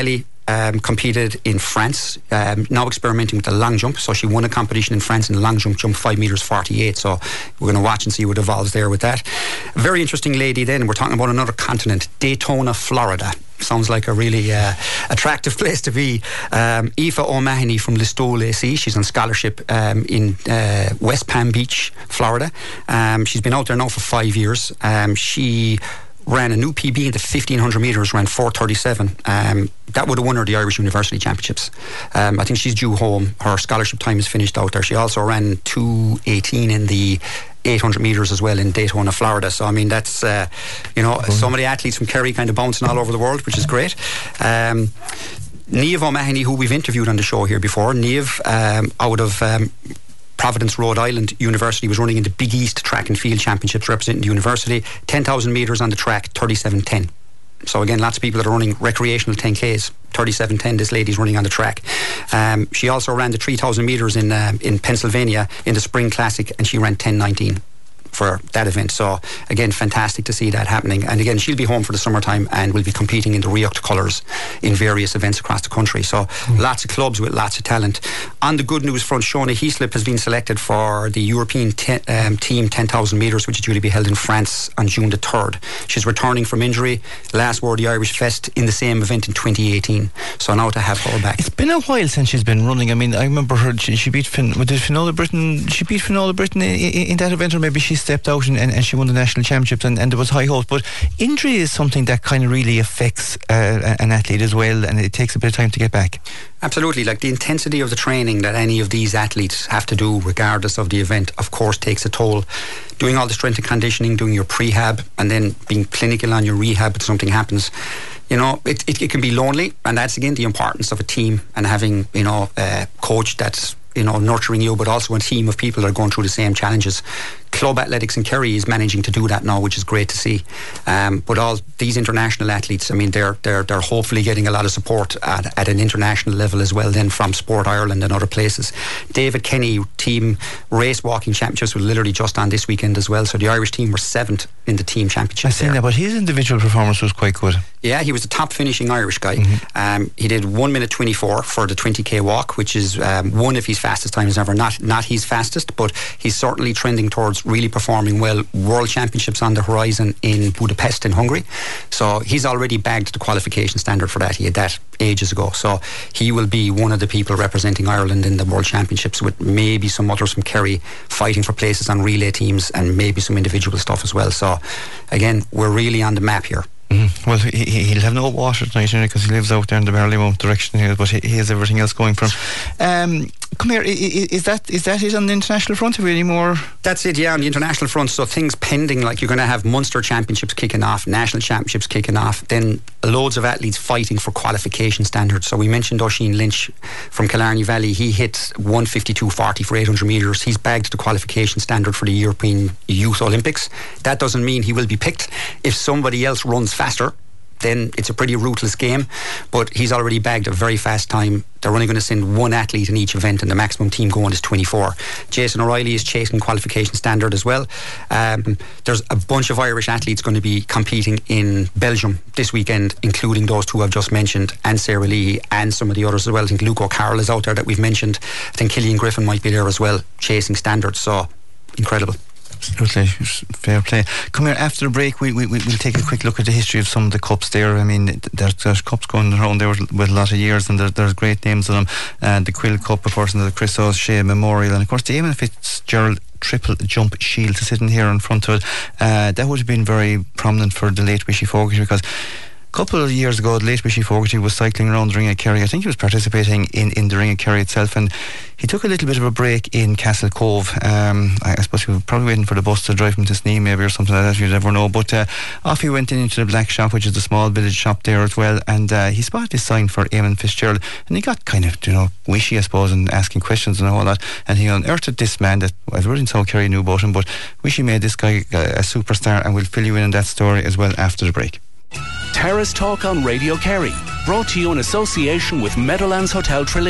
um, competed in France, um, now experimenting with the long jump. So she won a competition in France in the long jump, jumped five metres forty-eight. So we're going to watch and see what evolves there with that. A very interesting lady then. We're talking about another continent, Daytona, Florida. Sounds like a really uh, attractive place to be. Um, Aoife O'Mahony from Listowel A C. She's on scholarship um, in uh, West Palm Beach, Florida. Um, she's been out there now for five years. Um, she ran a new P B in the fifteen hundred metres, ran four thirty-seven. Um, that would have won her the Irish University Championships. Um, I think she's due home. Her scholarship time is finished out there. She also ran two eighteen in the eight hundred metres as well in Daytona, Florida. So I mean that's uh, you know mm-hmm. some of the athletes from Kerry kind of bouncing all over the world, which is great. Um, Niamh O'Mahony, who we've interviewed on the show here before, Niamh um, out of um, Providence, Rhode Island University, was running in the Big East Track and Field Championships representing the university. ten thousand metres on the track, thirty-seven ten. So again, lots of people that are running recreational ten Ks. thirty-seven ten, this lady's running on the track. Um, she also ran the three thousand metres in uh, in Pennsylvania in the Spring Classic, and she ran ten nineteen for that event. So again, fantastic to see that happening. And again, she'll be home for the summertime and will be competing in the React colours in various events across the country. So mm. lots of clubs with lots of talent. On the good news front, Shona Heaslip has been selected for the European te- um, team ten thousand metres, which is due to be held in France on June the third. She's returning from injury. Last wore the Irish Fest in the same event in twenty eighteen. So now to have her back. It's been a while since she's been running. I mean, I remember her, she, she beat Fin, did Finola Britain, she beat Finola Britain in, in, in that event, or maybe she stepped out and, and, and she won the national championships, and, and there was high hopes. But injury is something that kind of really affects uh, an athlete as well, and it takes a bit of time to get back. Absolutely. Like the intensity of the training that any of these athletes have to do regardless of the event, of course, takes a toll. Doing all the strength and conditioning, doing your prehab, and then being clinical on your rehab if something happens, you know, it, it, it can be lonely. And that's again the importance of a team and having, you know, a coach that's, you know, nurturing you, but also a team of people that are going through the same challenges. Club Athletics in Kerry is managing to do that now, which is great to see. Um, but all these international athletes, I mean, they're they're they're hopefully getting a lot of support at, at an international level as well, then from Sport Ireland and other places. David Kenny team race walking championships were literally just on this weekend as well. So the Irish team were seventh in the team championship. I've seen that, but his individual performance was quite good. Yeah, he was the top finishing Irish guy. Mm-hmm. Um, he did one minute twenty-four for the twenty K walk, which is um, one of his fastest times ever. Not not his fastest, but he's certainly trending towards really performing well. World Championships on the horizon in Budapest in Hungary. So he's already bagged the qualification standard for that. He had that ages ago. So he will be one of the people representing Ireland in the World Championships, with maybe some others from Kerry fighting for places on relay teams and maybe some individual stuff as well. So again, we're really on the map here. Mm-hmm. Well, he, he'll have no water tonight because he lives out there in the Barleymouth direction here, but he, he has everything else going for him. Um, come here, is, is that is that it on the international front? Have we any more? That's it, yeah, on the international front. So things pending, like you're going to have Munster Championships kicking off, National Championships kicking off, then loads of athletes fighting for qualification standards. So we mentioned Oisin Lynch from Killarney Valley. He hit one fifty-two forty for eight hundred metres. He's bagged the qualification standard for the European Youth Olympics. That doesn't mean he will be picked. If somebody else runs faster, then it's a pretty ruthless game, but he's already bagged a very fast time. They're only going to send one athlete in each event, and the maximum team going is twenty-four. Jason O'Reilly is chasing qualification standard as well. Um, there's a bunch of Irish athletes going to be competing in Belgium this weekend, including those two I've just mentioned, and Sarah Leahy, and some of the others as well. I think Luke O'Carroll is out there that we've mentioned. I think Killian Griffin might be there as well, chasing standards. So incredible. Absolutely, fair play. Come here, after the break we, we, we'll take a quick look at the history of some of the cups there. I mean, there's, there's cups going around there with, with a lot of years, and there, there's great names on them. And the Quill Cup, of course, and the Chris O'Shea Memorial, and of course the Eamon Fitzgerald triple jump shield sitting here in front of it. Uh, that would have been very prominent for the late Wishy Fogarty, because a couple of years ago, the late Wishy Fogarty was cycling around the Ring of Kerry. I think he was participating in, in the Ring of Kerry itself, and he took a little bit of a break in Castle Cove. Um, I, I suppose he was probably waiting for the bus to drive him to Snee maybe, or something like that, you never know. But uh, off he went in into the Black Shop, which is the small village shop there as well, and uh, he spotted this sign for Eamon Fitzgerald, and he got kind of, you know, wishy, I suppose, and asking questions and all that, and he unearthed this man that I was in South Kerry knew about him, but Wishy made this guy a superstar, and we'll fill you in on that story as well after the break. Terrace Talk on Radio Kerry, brought to you in association with Meadowlands Hotel Tralee,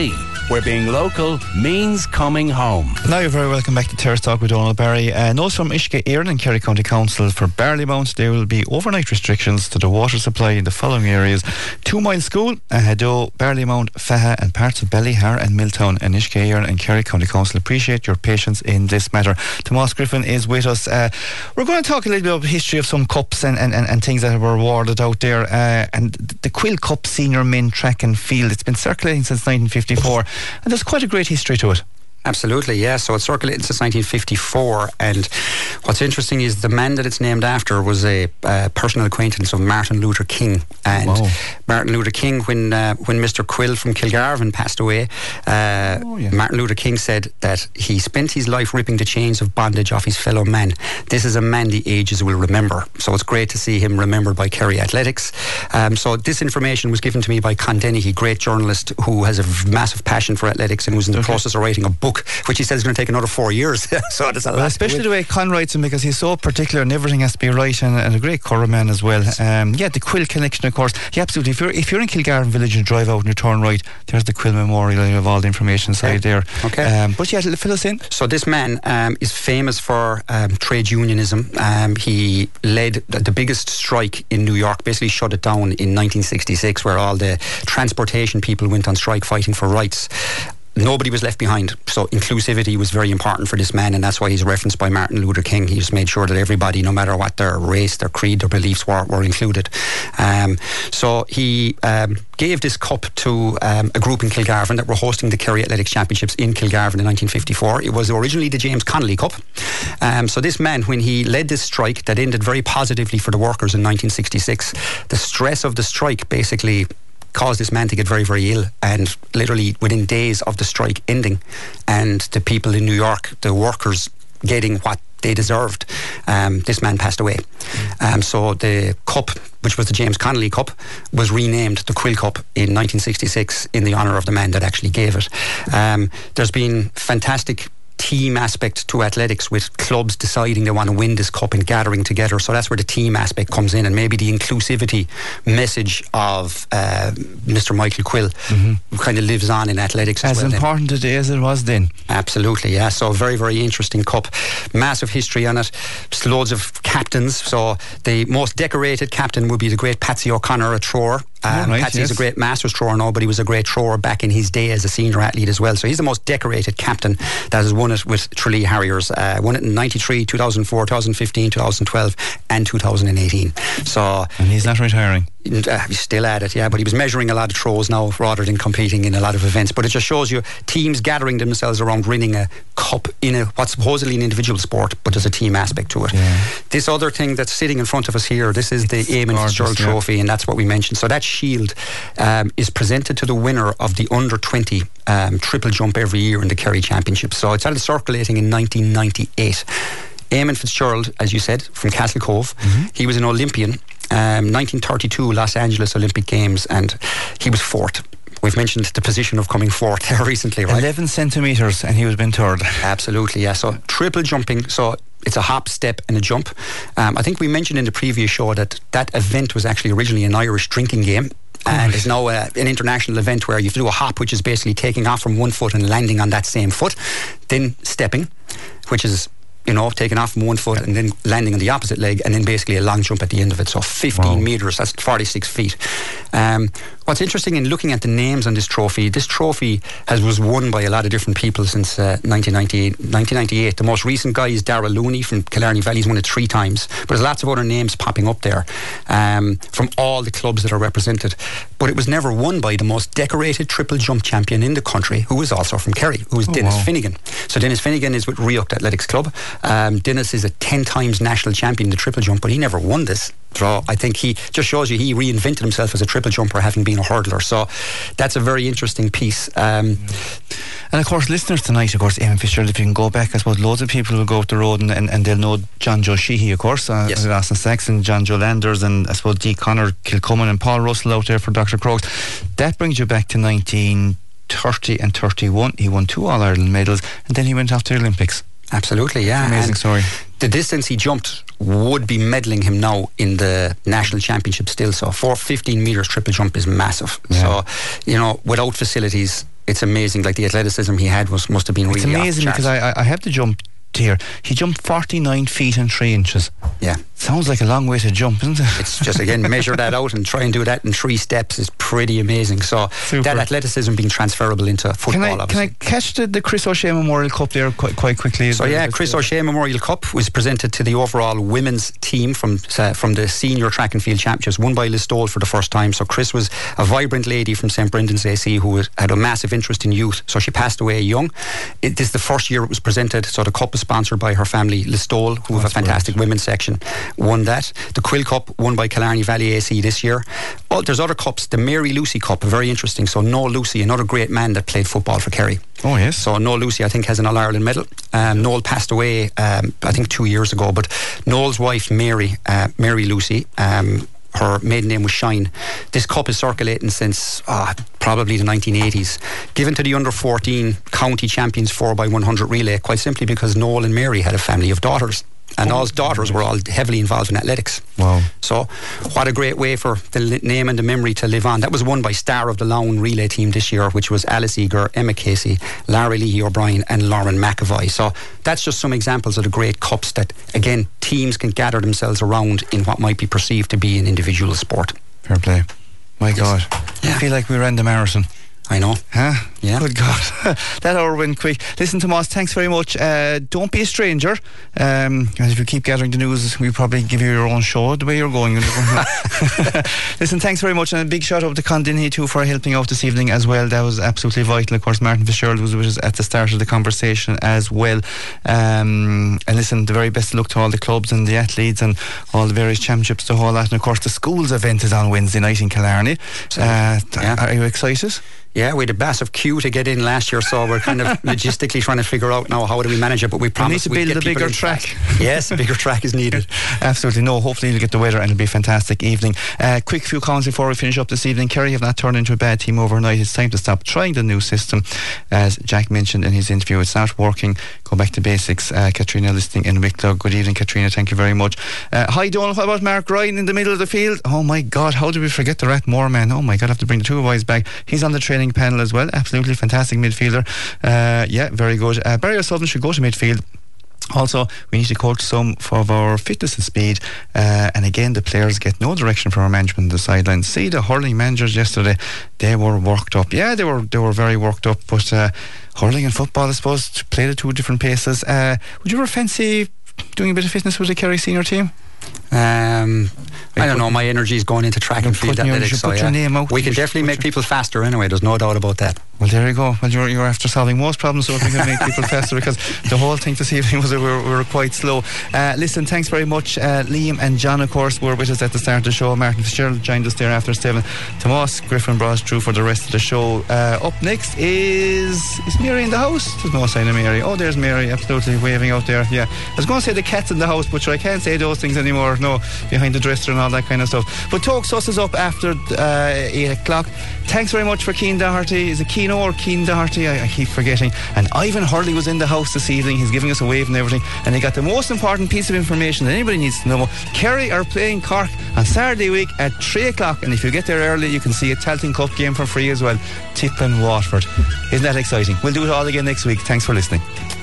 where being local means coming home. Now you're very welcome back to Terrace Talk with Donald Barry. Uh, notes from Uisce Éireann and Kerry County Council for Barleymount. There will be overnight restrictions to the water supply in the following areas: Two Mile School, Haddo, Barleymount, Faha and parts of Ballyhar and Milltown. And Uisce Éireann and Kerry County Council appreciate your patience in this matter. Tomas Griffin is with us. Uh, we're going to talk a little bit about the history of some cups and, and, and, and things that were awarded out there. Uh, and the Quill Cup Senior Men Track and Field, it's been circulating since nineteen fifty-four, and there's quite a great history to it. Absolutely, yeah. So it's circulated since nineteen fifty-four, and what's interesting is the man that it's named after was a uh, personal acquaintance of Martin Luther King. And wow. Martin Luther King, when uh, when Mister Quill from Kilgarvan passed away, uh, oh, yeah. Martin Luther King said that he spent his life ripping the chains of bondage off his fellow men. This is a man the ages will remember. So it's great to see him remembered by Kerry Athletics. Um, so this information was given to me by Con Dennehy, great journalist who has a v- massive passion for athletics and was in the okay. process of writing a book, which he says is going to take another four years. So there's a well, lot especially the way Con writes him, because he's so particular and everything has to be right, and, and a great Curra man as well. Um, yeah, the Quill connection, of course. Yeah, absolutely. If you're if you're in Kilgarvan Village and you drive out and you turn right, there's the Quill Memorial. You have all the information inside yeah. there. Okay. Um, but yeah, fill us in. So this man um, is famous for um, trade unionism. Um, he led the biggest strike in New York. Basically, shut it down in nineteen sixty-six, where all the transportation people went on strike fighting for rights. Nobody was left behind, so inclusivity was very important for this man, and that's why he's referenced by Martin Luther King. He just made sure that everybody, no matter what their race, their creed, their beliefs were, were included. Um, so he um, gave this cup to um, a group in Kilgarvan that were hosting the Kerry Athletics Championships in Kilgarvan in nineteen fifty-four. It was originally the James Connolly Cup. Um, so this man, when he led this strike that ended very positively for the workers in nineteen sixty-six, the stress of the strike basically caused this man to get very, very ill, and literally within days of the strike ending and the people in New York, the workers, getting what they deserved, um, this man passed away. Um, so the cup, which was the James Connolly Cup, was renamed the Quill Cup in nineteen sixty-six in the honour of the man that actually gave it. Um, there's been fantastic team aspect to athletics, with clubs deciding they want to win this cup and gathering together. So that's where the team aspect comes in, and maybe the inclusivity message of uh, Mister Michael Quill mm-hmm. kind of lives on in athletics as, as well. As important then. today as it was then. Absolutely, yeah. So very, very interesting cup. Massive history on it. Just loads of captains. So the most decorated captain would be the great Patsy O'Connor, a thrower. Um, oh, right, Patsy's yes. a great Masters thrower now, but he was a great thrower back in his day as a senior athlete as well. So he's the most decorated captain that has won it with Tralee Harriers. Uh, won it in ninety-three, two thousand four, two thousand fifteen, two thousand twelve and two thousand eighteen. So and he's not retiring. Uh, he's still at it, yeah, but he was measuring a lot of throws now rather than competing in a lot of events. But it just shows you teams gathering themselves around winning a cup in a what's supposedly an individual sport, but there's a team aspect to it. Yeah. This other thing that's sitting in front of us here, this is it's the Eamon Fitzgerald yeah. Trophy, and that's what we mentioned. So that shield um, is presented to the winner of the under twenty um, triple jump every year in the Kerry Championship. So it started circulating in nineteen ninety-eight. Eamon Fitzgerald, as you said, from Castle Cove, mm-hmm. he was an Olympian. Um, nineteen thirty-two Los Angeles Olympic Games, and he was fourth. We've mentioned the position of coming fourth there recently, right? eleven centimetres, and he was been third. Absolutely, yeah. So triple jumping, so it's a hop, step and a jump. Um, I think we mentioned in the previous show that that event was actually originally an Irish drinking game. And it's now uh, an international event where you have to do a hop, which is basically taking off from one foot and landing on that same foot. Then stepping, which is, you know, taking off from one foot and then landing on the opposite leg, and then basically a long jump at the end of it. So fifteen wow. metres, that's forty-six feet. Um, what's interesting in looking at the names on this trophy, this trophy has was won by a lot of different people since uh, nineteen ninety-eight. nineteen ninety-eight. The most recent guy is Darrell Looney from Killarney Valley. He's won it three times. But there's lots of other names popping up there um, from all the clubs that are represented. But it was never won by the most decorated triple jump champion in the country, who was also from Kerry, who was oh, Dennis wow. Finnegan. So Dennis Finnegan is with Riocht Athletics Club. Um, Dennis is a ten times national champion in the triple jump, but he never won this. So I think he just shows you he reinvented himself as a triple jumper, having been a hurler. So that's a very interesting piece. Um, and of course, listeners tonight, of course, Eamon Fitzgerald, if you can go back, I suppose loads of people will go up the road and, and, and they'll know John Joe Sheehy, of course, uh, yes. Austin Saxon, John Joe Landers, and I suppose Dee Connor, Kilcummin, and Paul Russell out there for Doctor Crokes. That brings you back to nineteen thirty and thirty-one. He won two All Ireland medals, and then he went off to the Olympics. Absolutely, yeah. Amazing and story. The distance he jumped would be medalling him now in the national championship still. So for fifteen metres triple jump is massive. Yeah. So, you know, without facilities, it's amazing. Like the athleticism he had was must have been really. It's amazing off the because I, I have to jump here. He jumped forty-nine feet and three inches. Yeah. Sounds like a long way to jump, isn't it? It's just, again, measure that out and try and do that in three steps is pretty amazing. So Super. that athleticism being transferable into football, Can I, obviously. can I catch the, the Chris O'Shea Memorial Cup there quite, quite quickly? So yeah, Chris O'Shea Memorial Cup was presented to the overall women's team from uh, from the senior track and field championships, won by Listowel for the first time. So Chris was a vibrant lady from Saint Brendan's A C who had a massive interest in youth. So she passed away young. It, this is the first year it was presented. So the cup was sponsored by her family, Listowel, who have a fantastic brilliant. women's section, won that. The Quill Cup won by Killarney Valley A C this year. Oh, there's other cups. The Mary Lucy Cup, very interesting. So Noel Lucy, another great man that played football for Kerry. Oh yes. So Noel Lucy, I think, has an All-Ireland medal. Um, Noel passed away, um, I think, two years ago. But Noel's wife, Mary, uh, Mary Lucy, um, her maiden name was Shine. This cup is circulating since uh, probably the nineteen eighties. Given to the under fourteen county champions four by one hundred relay, quite simply because Noel and Mary had a family of daughters. And Noel's daughters were all heavily involved in athletics. Wow. So what a great way for the li- name and the memory to live on. That was won by star of the Lown relay team this year, which was Alice Eager, Emma Casey, Larry Leahy O'Brien and Lauren McAvoy. So that's just some examples of the great cups that, again, teams can gather themselves around in what might be perceived to be an individual sport. Fair play. My Yes. God. Yeah. I feel like we ran the marathon. I know. Huh? Yeah. Good God. That hour went quick. Listen, Tomas, thanks very much. Uh, don't be a stranger. Um, and if you keep gathering the news, we'll probably give you your own show the way you're going. Listen, thanks very much. And a big shout out to Con Dinhey too for helping out this evening as well. That was absolutely vital. Of course, Martin Fitzgerald was with us at the start of the conversation as well. Um, and listen, the very best of luck to all the clubs and the athletes and all the various championships, the whole lot. And of course, the schools event is on Wednesday night in Killarney. Uh, Yeah. Are you excited? Yeah, we had a massive queue to get in last year, so we're kind of logistically trying to figure out now how do we manage it, but we promise to we'd build get a people bigger in track. fast. Yes, a bigger track is needed. Absolutely. No, hopefully you'll get the weather and it'll be a fantastic evening. Uh, quick few comments before we finish up this evening. Kerry have not turned into a bad team overnight. It's time to stop trying the new system. As Jack mentioned in his interview, it's not working. Go back to basics. Uh, Katrina listening in Wicklow. Good evening, Katrina. Thank you very much. Uh, hi, Donald. What about Mark Ryan in the middle of the field? Oh my God, how did we forget the Rathmore man? Oh my God, I have to bring the two boys back. He's on the training panel as well. Absolutely fantastic midfielder. Uh, yeah, very good. Uh, Barry O'Sullivan should go to midfield. Also, we need to coach some of our fitness and speed, uh, and again the players get no direction from our management on the sidelines. See the hurling managers yesterday, they were worked up. Yeah, they were they were very worked up, but uh, hurling and football, I suppose, play the two different paces. Uh, would you ever fancy doing a bit of fitness with the Kerry senior team? Um, I don't know, my energy is going into track and field putting your- athletics, you so put yeah. your name out. We You can should definitely put make your- people faster anyway, there's no doubt about that. Well, there you go. Well, you're, you're after solving most problems, so if we can make people faster, because the whole thing this evening was that we were, we were quite slow. Uh, listen, thanks very much. Uh, Liam and John, of course, were with us at the start of the show. Martin Fitzgerald joined us there after seven. Tomas Griffin brought us through for the rest of the show. Uh, up next is is Mary in the house? There's no sign of Mary. Oh, there's Mary, absolutely waving out there. Yeah, I was going to say the cat's in the house, but sure, I can't say those things anymore. No, behind the dresser and all that kind of stuff. But Talk Sus is up after uh, eight o'clock. Thanks very much for Keane Doherty. Is it Keane or Keane Doherty? I, I keep forgetting. And Ivan Hurley was in the house this evening. He's giving us a wave and everything. And he got the most important piece of information that anybody needs to know. Kerry are playing Cork on Saturday week at three o'clock. And if you get there early, you can see a Talton Cup game for free as well. Tip and Watford. Isn't that exciting? We'll do it all again next week. Thanks for listening.